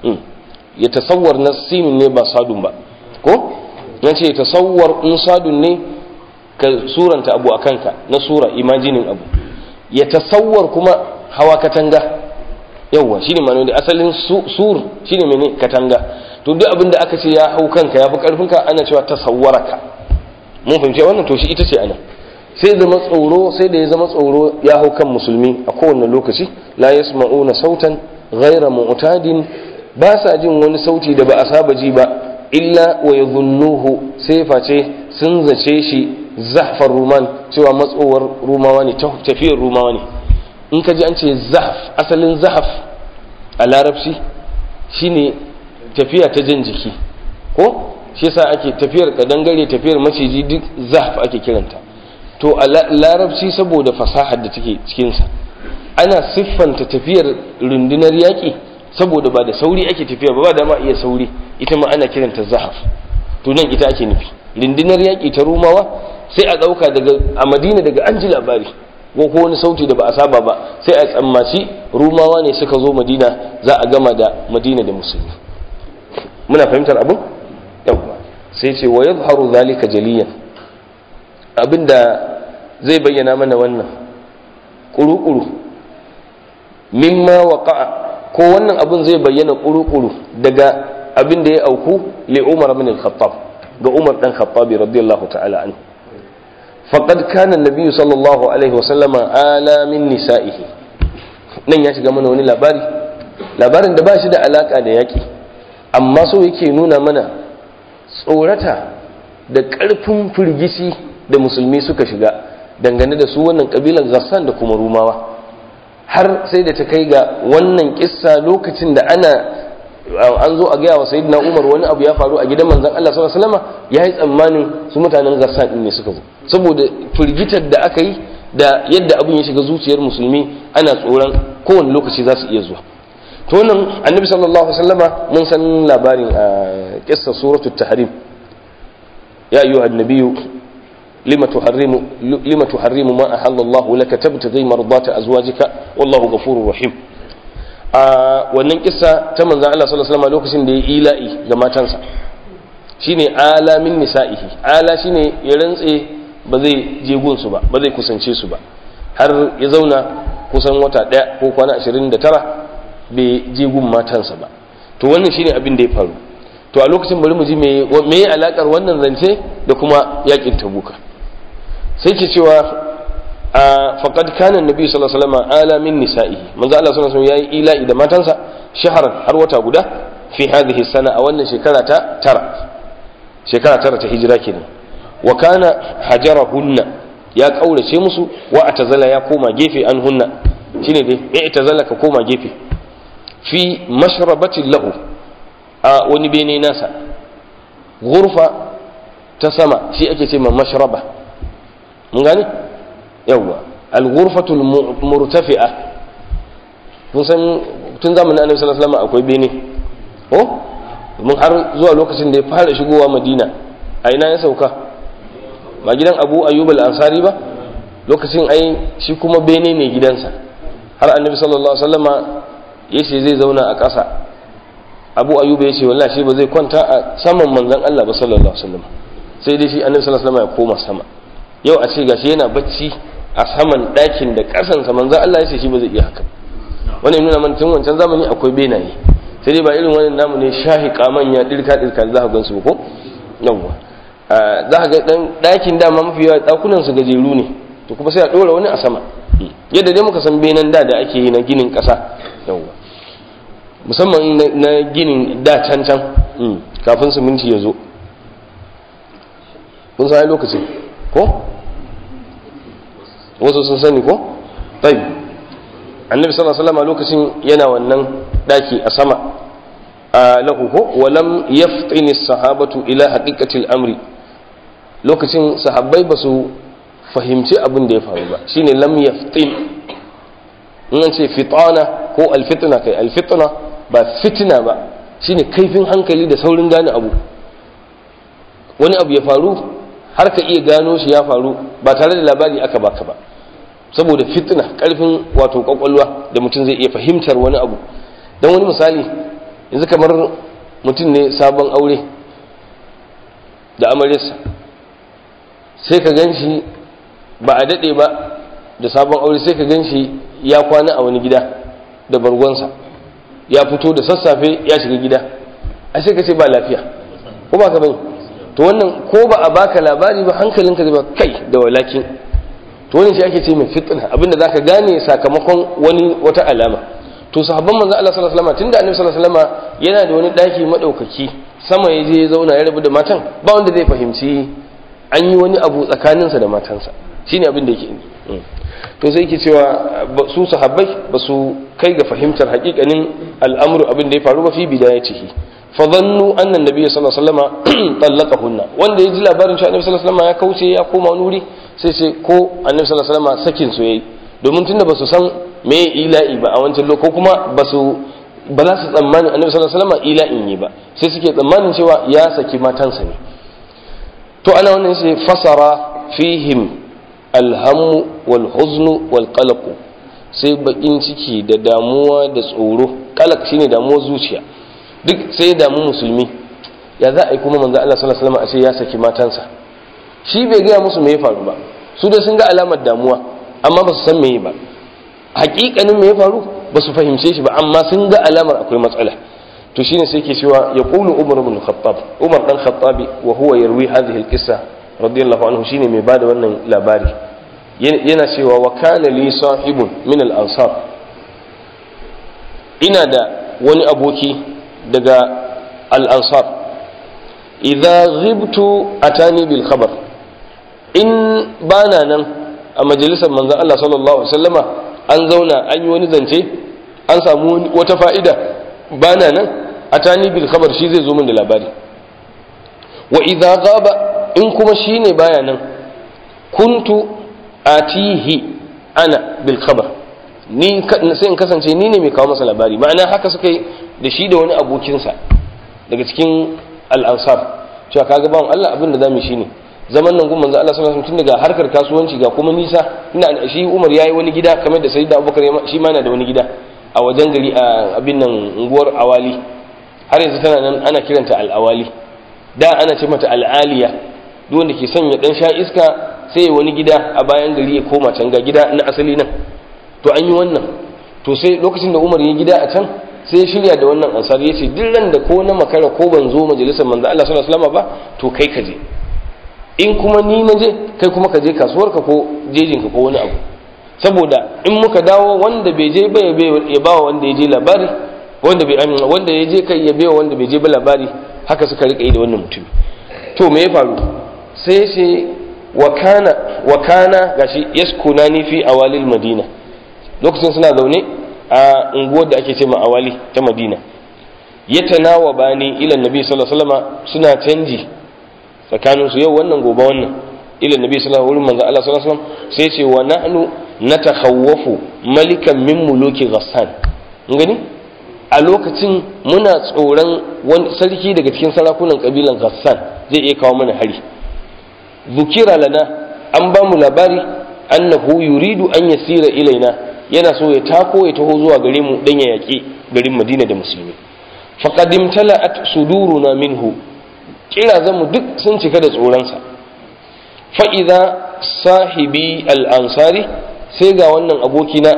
ya tasawwar na simin ne ba sadun ba, ko yace ya tasawwar in sadun ne ka suranta abu a kanka na sura, imajinin abu. ya tasawwar kuma hawa katanga, yawa shine ma'ana da asalin sur shine mene katanga. to duk abin da aka ce ya hau kanka ya fi karfinka ana cewa tasawwaraka. mun fahimci wannan, to shi ita ce ana sai da tsoro, sai da ya zama tsoro ya hau kan musulmi a kowane lokaci. la yasma'una sautan ghayra mu'tadin, ba sa jin wani sauti da ba a saba ji ba, illa wa yadhunnuhu, sai face sun zace shi zahfar ruman, cewa matsowar rumawa ne, tafiyar rumawa ne. in ka ji an ce zahf, asalin zahaf a larabci shine tafiya ta jan jiki, ko shi yasa ake tafiyar kadangare, tafiyar maciji, duk zahf ake kiranta. to a larabci saboda fasahar da take cikinsa ana siffanta tafiyar rundunar yaƙi, saboda ba da sauri ake tafiya ba da ma iya sauri, ita ma ana kiranta zahaf. to nan ita ake nufi rundunar yaƙi ta Rumawa, sai a ɗauka a Madina daga an ji labari ko wani sauti da ba a saba ba, sai a tsammaci Rumawa ne suka zo Madina, za a gama da Madina da musulmi. muna fahimtar abu? yawwa sai ce wa yadhharu zalika jaliyan, abinda zai bayyana mana wannan kuru-kuru mimma waqa'a, ko wannan abin zai bayyana kuru-kuru daga abin da ya auku li Umar ibn al-Khattab, ga Umar dan Khattab radiyallahu ta'ala anhu. faqad kana an-nabiy sallallahu alaihi wa sallama ala min nisa'ihi, nan ya shiga mana wani labarin da ba shi da alaka da yaki, amma so yake nuna mana tsorata da ƙarfin firgici da musulmi suka shiga dangane da su wannan kabilan Ghassan da kuma Rumawa, har sai da ta kai ga wannan kissa lokacin da an zo a gaya wa sayyidina Umar wani abu ya faru a gidan manzon Allah sallallahu alaihi wasallam, yayi tsammanin su mutanen Ghassan din ne suka zo, saboda firgitar da aka yi da yadda abin ya shiga zuciyar musulmi, ana tsoron kowane lokaci za su iya zuwa. to nan annabi sallallahu alaihi wasallama mun san labarin a kissa suratul tahrim, ya ayyuhan nabiyyu lima tuharrimu ma ahallallahu laka tabtaghi mardata azwajika wallahu ghafurur rahim. wannan kissa ta manzon Allah sallallahu alaihi wasallam lokacin da ya ila'i ga matansa, shine ala min nisa'ihi. ala shine ya rantse ba zai je gunsu ba zai kusance su ba, har ya zauna kusan wata daya ko kwana 29 bai je gun matansa ba. to wannan shine abin da ya faru. to a lokacin bari mu ji me alakar wannan zance da kuma yakin Tabuka. sai ke cewa faqad kana annabi sallallahu alaihi wasallam ala min nisa'ihi manzo Allah sallallahu alaihi wasallam yayi ila'i da matansa shahran har wata guda fi hadhihi sana a wannan shekara ta tara ta hijira kenan wa kana hajarahunna ya kaurace musu wa atazala ya koma gefe an hunna shine dai i'tazala ka koma gefe fi mashrabatin lahu a wani bene nasa ghurfa ta sama shi ake ce mashraba mun gane yawa al-ghurfatu al-murtafi'a mun san tun zamanin annabi sallallahu alaihi wasallam akwai bene mun har zuwa lokacin da ya fara shigowa madina a ina ya sauka ba gidan abu ayyub al-ansari ba lokacin ai shi kuma bene ne gidansa har annabi sallallahu alaihi wasallama yace zai zauna a ƙasa abu ayyub yace wallahi shi ba zai kwanta a saman manzon Allah ba sallallahu alaihi wasallam sai dai shi annabi sallallahu alaihi wasallama ya koma sama yau a ce gashi yana bacci a saman ɗakin da ƙasansa manzon Allah yace shi ba zai iya haka wannan nuna man tun wancan zamani akwai benaye sai dai ba irin wannan namu ne shahiqa manya dirka za ka gansu ko yawa za ka ga dan ɗakin dama mafi yawa ɗakunan su gajeru ne to kuma sai a ɗora wani a sama yadda dai muka san benen da ake yi na ginin ƙasa yawa musamman na ginin da can kafin siminti ya zo kun san lokacin ko wasu sun sani ko tayi annabi sallallahu alaihi wasallam lokacin yana wannan daki a sama lahu ko walam yaftini sahabatu ila haqiqati al-amri lokacin sahabbai basu fahimci abin da ya faru ba shine lam yaftin in ce fitana ko al-fitna kai al-fitna ba fitna ba shine kaifin hankali da saurin gane abu wani abu ya faru har ka iya gano shi ya faru ba tare da labari aka baka ba saboda fitna karfin wato kwakwalwa da mutum zai iya fahimtar wani abu don wani misali yanzu kamar mutum ne sabon aure da amaryarsa sai ka gan shi ba a daɗe ba da sabon aure sai ka gan shi ya kwana a wani gida da bargonsa ya fito da sassafe ya shiga gida a sai ka ce ba lafiya ko ba ka bane to wannan ko ba a baka labari ba hankalinka zai ba kai da walakin to wannan shi ake ce mai fitna abinda zaka gane sakamakon wata alama to sahabban manzo Allah sallallahu alaihi wasallam tunda annabi sallallahu alaihi wasallam yana da wani daki madaukaki sama yaje ya zauna ya rabu da matan ba wanda zai fahimci an yi wani abu tsakaninsa da matansa shine abin da yake to sai yake cewa su sahabbai ba su kai ga fahimtar hakikanin al'amuru abin da ya faru ba fi bidayatihi fa dhannu anna an-nabiy sallallahu alaihi wasallam talaqahunna wanda ya ji labarin cewa annabi sallallahu alaihi wasallam ya kauce ya koma wani wuri sai ce ko annabi sallallahu alaihi wasallam sakin su yayi domin tunda ba su san me ila'i ba a wancan lokaci kuma ba za su tsammani annabi sallallahu alaihi wasallam ila'in yi ba sai suke tsammanin cewa ya saki matansa ne to ana wannan sai fasara fihim alhammu wal huznu wal qalaq sai bakin ciki da damuwa da tsoro qalaq shine damuwar zuciya duk sai damu musulmi ya za a yi kuma manzo Allah sallallahu alaihi wasallam a ce ya saki matansa shi bai gaya musu me ya faru ba su da sun ga alamar damuwa amma ba su san me ba hakikanin me ya faru ba su fahimce shi ba amma sun ga alamar akwai matsala to shine sai yake cewa ya qulu umar ibn khattab umar dan khattabi wa huwa yarwi hadhihi al-qissa radiyallahu anhu shine mai bada wannan labari yana cewa wa kana li sahibun min al-ansar ina da wani aboki daga al-ansar idza ghibtu atani bil khabar in bana nan a majalisar manzon Allah sallallahu alaihi wasallama an zauna an yi wani zance an samu wata fa'ida bana nan atani bil khabar shi zai zo min da labari wa idza ghaba in kuma shine baya nan kuntu atihi ana bil khabar ni sai in kasance ni ne mai kawo masa labari ma'ana haka suka yi da shi da wani abokinsa daga cikin al-ansar cewa kaga bawon Allah abin da zamu shine zaman nan gumman Allah sallallahu alaihi wasallam tun daga harkar kasuwanci ga kuma nisa ina shi Umar yayi wani gida kamar da Sayyid Abubakar shi ma yana da wani gida a wajen gari a abin nan unguwar Awali har yanzu tana nan ana kiranta al-Awali da ana ce mata al-Aliya duk wanda ke son ya dan sha iska sai wani gida a bayan gari ya koma can ga gida na asali nan to an yi wannan to sai lokacin da Umar ya gida a can sai ya shirya da wannan ansar yace duk ran da ko na makara ko ban zo majalisar manzo Allah sallallahu alaihi wasallam ba to kai ka je in kuma ni na je kai kuma ka je kasuwarka ko jejinka ko wani abu, saboda in muka dawo wanda bai je ba ya ba wanda ya je labari, wanda ya je kai ya bai wanda bai je ba labari. Haka suka rika yi da wannan mutum. To me ya faru? sai ce wa kana gashi yaskunani fi awalil madina, lokacin suna zaune a unguwar da ake ce ma awali ta madina. Yatanawabani ila nabi sallallahu alaihi wasallam, suna canji tsakanin su, yau wannan gobe wannan, ila nabi sallallahu alaihi wasallam, Allah sallallahu alaihi wasallam. Sai ce wa nahnu natakhawwafu malikan min muluki ghassan. Ngani a lokacin muna tsoron wani sarki daga cikin sarakunan kabilan ghassan zai iya kawo mana hari. Zukira lana, an ba mu labari, annahu yuridu an yasira ilaina, yana so ya tako ya taho zuwa gare mu dan ya yaki garin Madina da musulmi. Faqadim tala'at suduruna minhu, kirazan mu duk sun cika da tsoron sa. Fa idza sahibi al-ansari, sai ga wannan abokina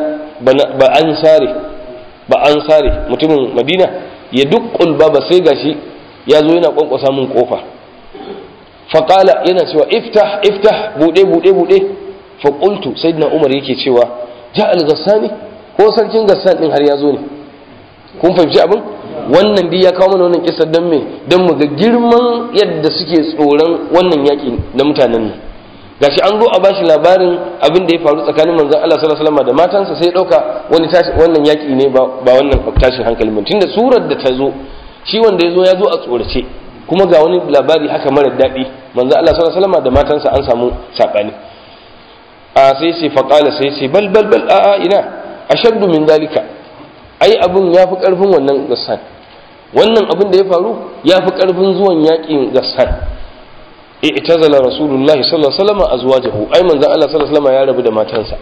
ba ansari mutumin Madina, ya dukkul baba, sai gashi ya zo yana kwankwasa mun kofa. Faƙala yana cewa iftah buɗe. Faƙultu sayyidina Umar yake cewa ja al-Ghassani, ko sarkin Ghassan din har ya zo ne. Kun fahimci abin? Wannan dai ya kawo mana wannan kissa dan me, dan mu ga girman yadda suke tsoron wannan yaki na mutanen nan. Gashi an zo a bashi labarin abin da ya faru tsakanin manzon Allah sallallahu alaihi wasallam da matansa, sai ya dauka wannan yaki ne ba wannan tashin hankali mun, tunda surar da ta zo shi wanda ya zo a tsorace, kuma ga wani labari haka mara daɗi, manzo Allah sallallahu alaihi wasallam da matansa an samu sabani. Sai ce faqala, sai ce bal ina ashaddu min dalika, ai abun yafi karfin wannan Ghassan, wannan abin da ya faru yafi karfin zuwan yakin Ghassan. I'tazala rasulullahi sallallahu alaihi wasallam azwajahu, ai manzo Allah sallallahu alaihi wasallam ya rabu da matansa.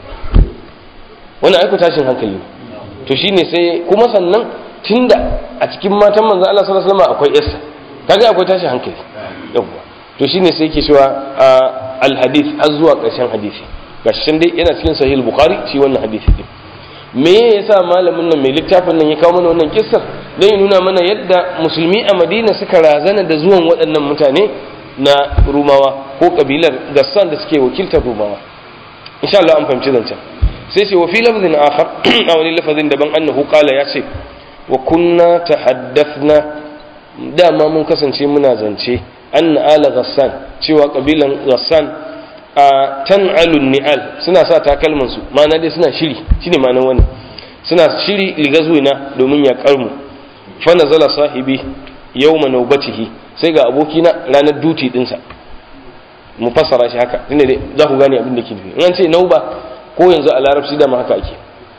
Wannan aiko tashin hankali. To shine sai kuma sannan tunda a cikin matan manzo Allah sallallahu alaihi wasallam akwai yarsa, kaga akwai tashi hankali. Yawwa to shine sai yake cewa al hadith har zuwa ƙarshen hadisi, gashin dai yana cikin sahih al-bukhari shi wannan hadisi din. Me yasa malamin nan mai littafin nan ya kawo mana wannan kissar? Dan ya nuna mana yadda musulmi a Madina suka razana da zuwan waɗannan mutane na Rumawa ko kabilar Ghassan da suke wakiltar Rumawa. Insha Allah an fahimci zancen. Sai ce wa fi lafzin akhar, a wani lafazin daban, annahu qala, ya ce wa kunna tahaddathna, dama mun kasance muna zance, anna ala Ghassan, cewa kabilan Ghassan a tan'alun ni'al, suna sa takalman su, ma'ana dai suna shiri, shine ma'anar wannan, suna shiri ligazwina domin ya karmu. Fa nazala sahibi yawma nawbatihi, sai ga abokina ranar duty dinsa, mu fassara shi haka tunda dai za ku gane abin da ke nufi. In an ce nauba, ko yanzu a larabci da ma haka ake,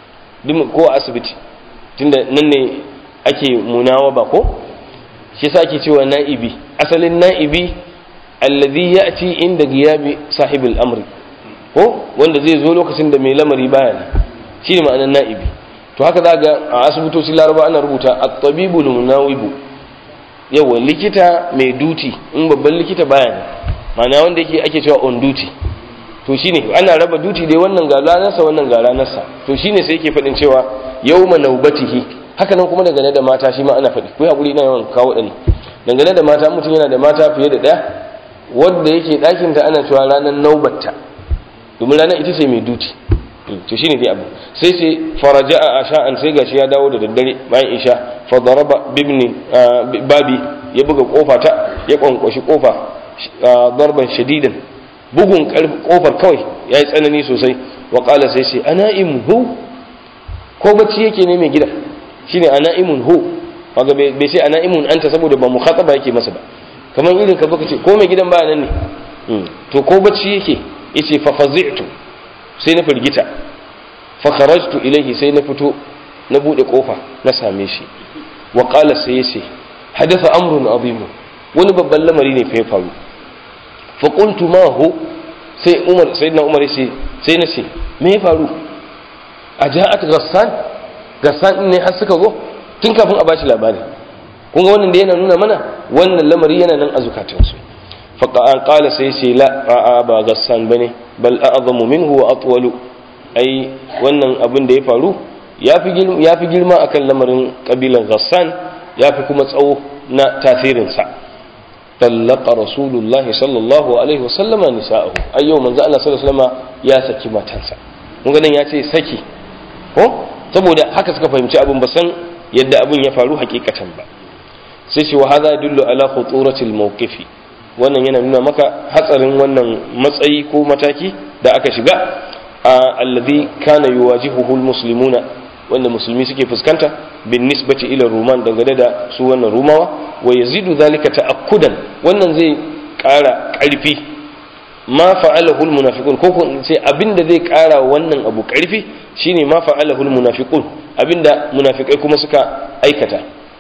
ko a asibiti, tunda nan ne ake munawaba ko, shi yasa ake cewa na'ibi. Asalin na'ibi alladhi ya'ti inda giyabi sahibul amri, ko wanda zai zo lokacin da mai lamari baya ne, shine ma'anar na'ibi. To haka za ga a asibitoci laraba ana rubuta at-tabibul munawibu, yawa likita mai duty, in babban likita baya ne, ma'ana wanda yake ake cewa on duty. To shine ana raba duty dai, wannan ga ranarsa wannan ga ranarsa. To shine sai yake faɗin cewa yawma nawbatihi. Haka nan kuma dangane da mata shi ma ana faɗi, ko hakuri ina yawan kawo ɗani. Dangane da mata, mutum yana da mata fiye da ɗaya, wanda yake ɗakin ta ana cewa ranar naubatta, domin ranar ita ce mai duty. To shine dai abu. Sai ce faraja'a asha'an, sai gashi ya dawo da daddare bayan isha, fa daraba bibni babi, ya buga kofa ta, ya kwankwashi kofa darban shadidan, bugun kofar kawai yayi tsanani sosai. Wa qala, sai ce ana'imuhu, ko bacci yake ne mai gida, shine ana'imun hu, kaga bai sai ana'imun anta, saboda ba mukhataba yake masa ba, kamar irin ka baka ce ko mai gidan ba nan ne, to ko bacci yake. Yace fa fazi'tu, sai na firgita. Fa kharajtu ilayhi, sai na fito na bude kofa na same shi. Wa qala, sai yace hadatha amrun azim, wani babban lamari ne fa ya faru. Fa qultu ma hu, sai Umar, sayyidina Umar yace, sai na ce me ya faru? Aja'at Ghassan ne har suka zo, tun kafin a bashi labari. Kun ga wannan da yana nuna mana wannan lamari yana nan a zukatansu. Fa qala, sai yace la a'a ba Ghassan bane, bal a'zamu minhu wa atwalu, ai wannan abin da ya faru ya fi girma akan lamarin kabilan Ghassan, ya fi kuma tsawo na tasirinsa. طلق رسول الله صلى الله عليه وسلم نساءه أيوم من زال الله صلى الله عليه وسلم يا سكي ما تنسى mun ganin ya ce saki ko saboda haka suka fahimci abin ba san yadda abin ya faru hakikatan ba sai shi wa hadha yadullu ala khuturatil mawqifi wannan yana nuna maka hatsarin wannan matsayi ko mataki da aka shiga alladhi kana yuwajihuhu almuslimuna wanda musulmi suke fuskanta bin nisbati ila ruman dangane da su wannan rumawa wa yazidu zalika ta'akkudan wannan zai ƙara ƙarfi ma fa'alahu almunafiqun ko kun ce abinda zai ƙara wannan abu ƙarfi shine ma fa'alahu almunafiqun abinda munafikai kuma suka aikata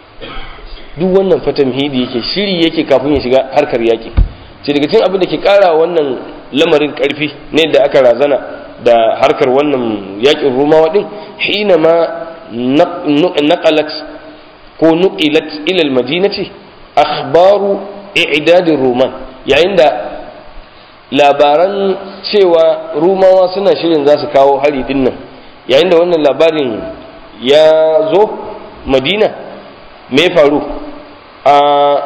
duk wannan fatamhidi yake shiri yake kafin ya shiga harkar yaki ce daga cikin abin da ke ƙara wannan lamarin ƙarfi ne da aka razana da harkar wannan yakin rumawa din hina ma naqalat ko nuqilat ila almadinati akhbaru i'dadir ruman yayin da labaran cewa rumawa suna shirin za su kawo hari din nan yayin da wannan labarin ya zo madina me faru a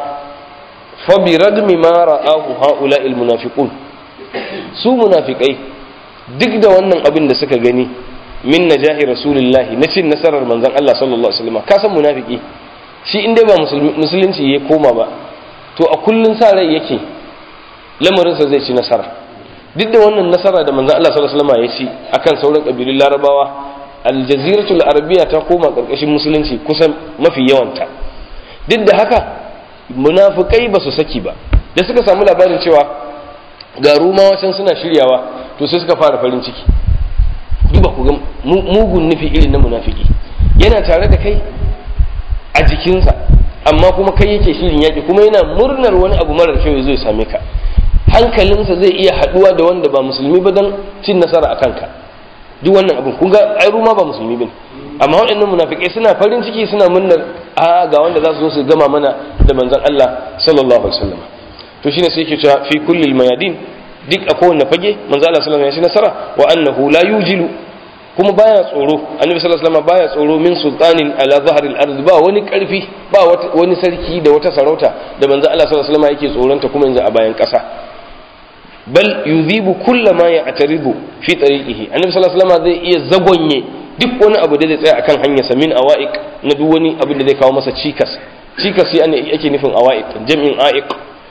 fabiradmi ma ra'ahu ha'ula'il munafiqun su munafikai duk da wannan abin da suka gani min najahi rasulillahi na cin nasarar manzon Allah sallallahu alaihi wasallam ka san munafiki shi inda ba musulunci ya koma ba to a kullun sa rai yake lamarin sa zai ci nasara duk da wannan nasara da manzon Allah sallallahu alaihi wasallam ya ci akan sauran kabilun larabawa aljaziratul arabiya ta koma karkashin musulunci kusan mafi yawanta duk da haka munafikai ba su saki ba da suka samu labarin cewa ga rumawa can suna shiryawa to sai suka fara farin ciki duba ku ga mugun nufi irin na munafiki yana tare da kai a jikinsa amma kuma kai yake shirin yaki kuma yana murnar wani abu marar kyau zai same ka hankalinsa zai iya haduwa da wanda ba musulmi ba don cin nasara a kanka duk wannan abin kun ga ai ruma ba musulmi bane amma waɗannan munafikai suna farin ciki suna murnar ga wanda za su zo su gama mana da manzon Allah sallallahu alaihi wasallam to shine sai yake cewa fi kullil mayadin duk a kowanne fage manzon Allah sallallahu alaihi wasallam ya ci nasara wa annahu la yujilu kuma baya tsoro annabi sallallahu alaihi wasallam baya tsoro min sultanin ala zahril ard ba wani karfi ba wani sarki da wata sarauta da manzon Allah sallallahu alaihi wasallam yake tsoronta kuma yanzu a bayan kasa bal yudhibu kullama ya'taridu fi tariqihi annabi sallallahu alaihi wasallam zai iya zagonye duk wani abu da zai tsaya akan hanyarsa min awaiq na duk wani abu da zai kawo masa cikas sai ake nufin awaiq jam'in aiq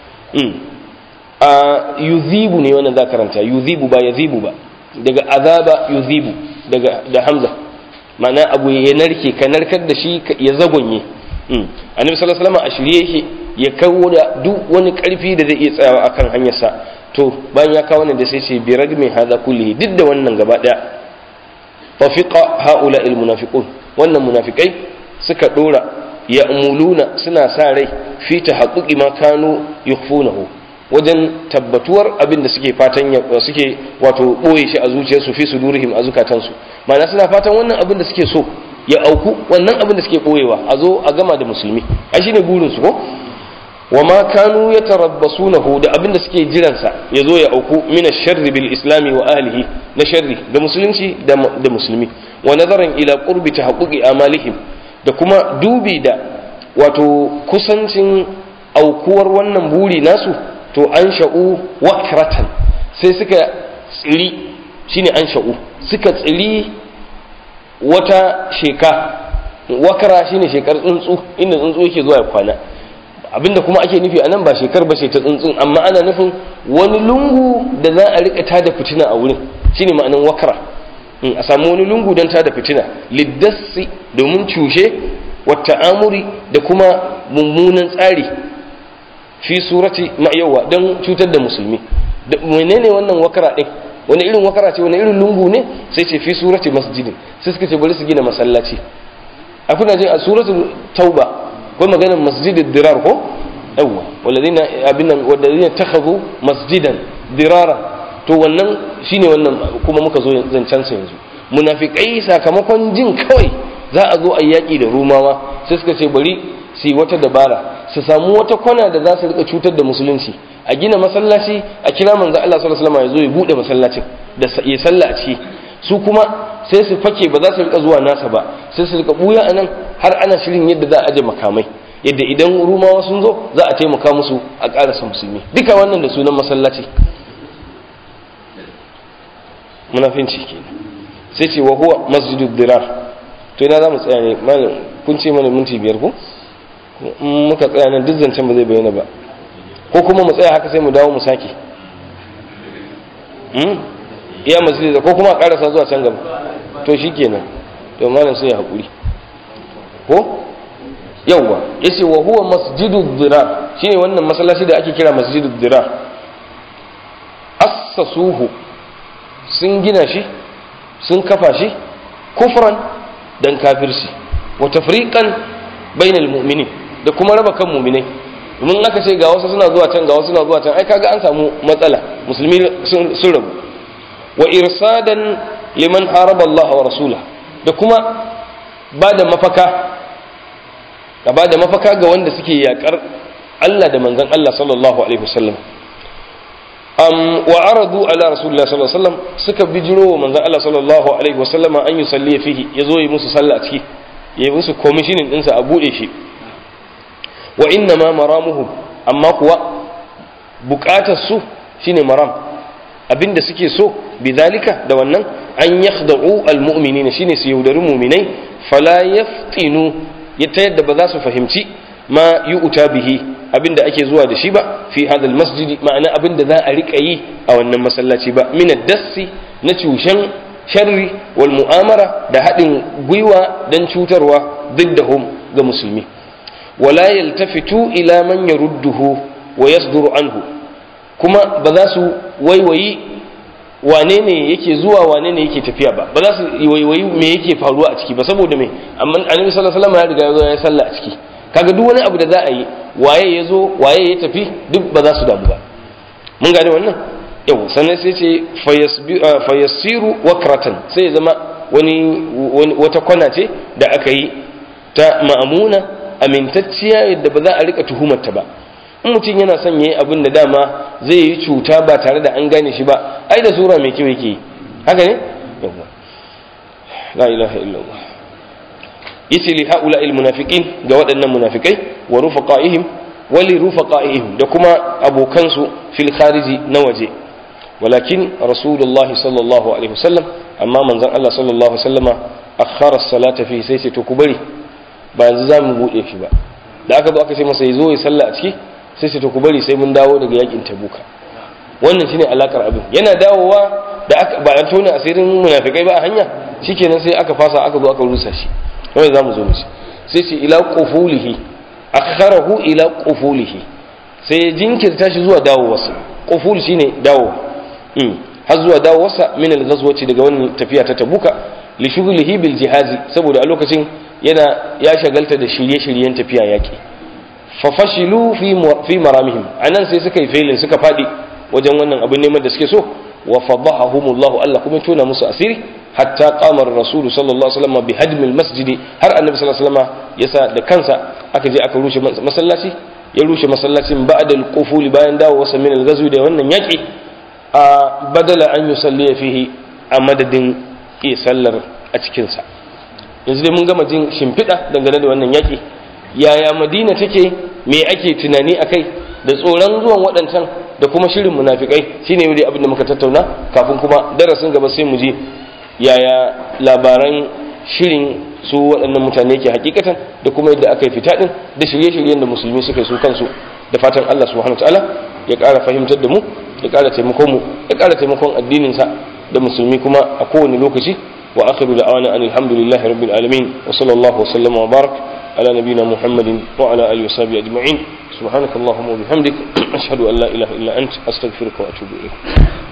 yudhibu ne wannan za karanta yudhibu ba yazibu ba daga azaba yudhibu da hamza ma'ana abu ya narke ka narkar da shi ya zagonye annabi sallallahu alaihi wasallam a shirye yake ya kawo da duk wani karfi da zai iya tsayawa akan hanyarsa to bayan ya kawo nan da sai ce bi ragmi hadha kullihi duk da wannan gaba daya tafiqa haula al munafiqun wannan munafikai suka dora ya'muluna suna sa rai fi tahaqquqi ma kanu yukhfunahu wajen tabbatuwar abin da suke fatan suke wato boye shi a zuciyarsu fi sudurihim a zukatansu ma'ana suna fatan wannan abin da suke so ya auku wannan abin da suke boyewa a zo a gama da musulmi ai shine burin su ko wa ma kanu yatarabbasunahu da abin da suke jiran sa ya zo ya auku min ash-sharri bil islami wa ahlihi na sharri da musulunci da musulmi wa nazaran ila qurbi tahaqquqi amalihim da kuma dubi da wato kusancin aukuwar wannan buri nasu to an sha'u wakratan sai suka tsiri shine an sha'u suka tsiri wata sheka wakara shine shekar tsuntsu inda tsuntsu yake zuwa ya kwana abinda kuma ake nufi anan ba shekar ba ce ta tsuntsun amma ana nufin wani lungu da za a rika tada fitina a wurin shine ma'anin wakara a samu wani lungu don tada fitina liddassi domin cushe wata amuri da kuma mummunan tsari fi surati ma'yawa don cutar da musulmi menene wannan wakara din wani irin wakara ce wani irin lungu ne sai ce fi surati masjidin sai suka ce bari su gina masallaci a kuna jin a suratul tauba ko maganar masjidid dirar ko yawa walladina wadanda takhadhu masjidan dirara to wannan shine wannan kuma muka zo zancen sa yanzu munafikai sakamakon jin kawai za a zo a yaki da rumawa sai suka ce bari su yi wata dabara su samu wata kwana da za su rika cutar da musulunci a gina masallaci a kira manzo Allah sallallahu alaihi wasallam ya zo ya bude masallacin da ya salla a ciki su kuma sai su fake ba za su rika zuwa nasa ba sai su rika buya anan har ana shirin yadda za a aje makamai yadda idan rumawa sun zo za a taimaka musu a ƙarasa musulmi, duka wannan da sunan masallaci. munafinci kenan. Sai ce wa huwa masjidud dirar. To ina za mu tsaya ne malam, kun ce mana minti 5 ko muka tsaya nan duk zancen ba zai bayyana ba, ko kuma mu tsaya haka sai mu dawo mu sake iya masjid, ko kuma a karasa zuwa can gaba. To shikenan, to malam sai ya hakuri ko yawwa. yace wa huwa masjidud dirar, shine wannan masallaci da ake kira masjidud dirar. assasuhu, sun gina shi, sun kafa shi kufran dan kafirci, wa tafriqan bainal mu'minin, da kuma raba kan mu'minai. domin aka ce ga wasu suna zuwa can ga wasu suna zuwa can, ai kaga an samu matsala, musulmi sun rabu. wa irsadan liman haraba Allah wa rasulahu, da kuma bada mafaka ga wanda suke yakar Allah da manzon Allah sallallahu alaihi wasallam. wa aradu ala rasulillah sallallahu alaihi wasallam, suka bijiro wa manzon Allah sallallahu alaihi wasallam an yusalli fihi, yazo yi musu sallah a ciki, yayi musu commissioning din sa a bude shi. wa inna ma maramuhum, amma kuwa bukatar su shine maram, abinda suke so bidalika da wannan, an yakhda'u almu'minina, shine su yaudari mu'minai, fala yaftinu, ta yadda ba za su fahimci ma yu'ta bihi, abinda ake zuwa da shi ba, fi hadal masjidi, ma'ana abinda za a rika yi a wannan masallaci ba, min ad-dassi, na cushen sharri wal mu'amara, da haɗin gwiwa dan cutarwa diddahum ga musulmi. wala yaltafitu ila man yarudduhu wa yasduru anhu, kuma ba za su waiwayi wane ne yake zuwa wane ne yake tafiya ba za su waiwayi me yake faruwa a ciki ba, saboda me, amma annabi sallallahu alaihi wasallam ya riga ya zo ya salla a ciki, kaga duk wani abu da za a yi, waye ya zo waye ya tafi, duk ba za su damu ba. mun gane wannan yau. sannan sai ce fayassiru wakratan, sai ya zama wata kwana ce da aka yi ta ma'amuna, amintacciya, yadda ba za a rika tuhumarta ba. in mutum yana son yayi abin da dama zai yi cuta ba tare da an gane shi ba, ai da sura mai kyau yake, haka ne. la ilaha illallah. yace li haula al munafiqin, ga waɗannan munafikai, wa rufaqaihim, wa li rufaqaihim, da kuma abokansu fil khariji, na waje. walakin rasulullahi sallallahu alaihi wasallam, amma manzon Allah sallallahu alaihi wasallama akhara as-salata fi, sai ce to ku bari, ba yanzu za mu buɗe shi ba. da aka zo aka ce masa ya zo ya salla a ciki, sai ce to ku bari sai mun dawo daga yakin Tabuka. wannan shine alakar abin. yana dawowa da aka ba an tona asirin munafikai ba a hanya, shikenan sai aka fasa, aka zo aka rusa shi. wai za mu zo mishi, sai ce ila qufulihi, akharahu ila qufulihi, sai ya jinkirta shi zuwa dawowarsa. quful shine dawo, har zuwa dawowarsa min al-ghazwati, daga wannan tafiya ta Tabuka, li shughlihi bil jihazi, saboda a lokacin ya shagalta da shirye-shiryen tafiya yaki. fa fashilu fi maramihim, anan sai suka yi failin, suka fadi wajen wannan abin neman da suke so. wa fadahahumullahu, Allah kuma tona musu asiri, hatta qama ar-rasul sallallahu alaihi wasallam bi hadmil masjidi, har annabi sallallahu alaihi wasallam yasa da kansa aka je aka rushe masallaci, ya rushe masallacin ba'da al-quful, bayan dawo wasa min al-ghazwi, da wannan yaki, a badala an yusalli fihi, a madadin ke sallar a cikin sa. yanzu dai mun gama jin shimfiɗa dangane da wannan yaƙi, yaya Madina take, me ake tunani akai, da tsoron zuwan waɗancan, da kuma shirin munafikai, shine yau dai abin da muka tattauna. kafin kuma darasin gaba sai mu ji yaya labaran shirin su waɗannan mutane ke hakikatan, da kuma yadda aka yi fita din, da shirye-shiryen da musulmi suka yi su kansu. da fatan Allah subhanahu wataala ya ƙara fahimtar da mu, ya ƙara taimakon mu, ya ƙara taimakon addinin sa da musulmi kuma a kowane lokaci. وآخر دعوانا أن الحمد لله رب العالمين، وصلى الله وسلم وبارك على نبينا محمد وعلى آله وصحبه أجمعين. سبحانك اللهم وبحمدك، أشهد أن لا إله إلا أنت، أستغفرك وأتوب إليك.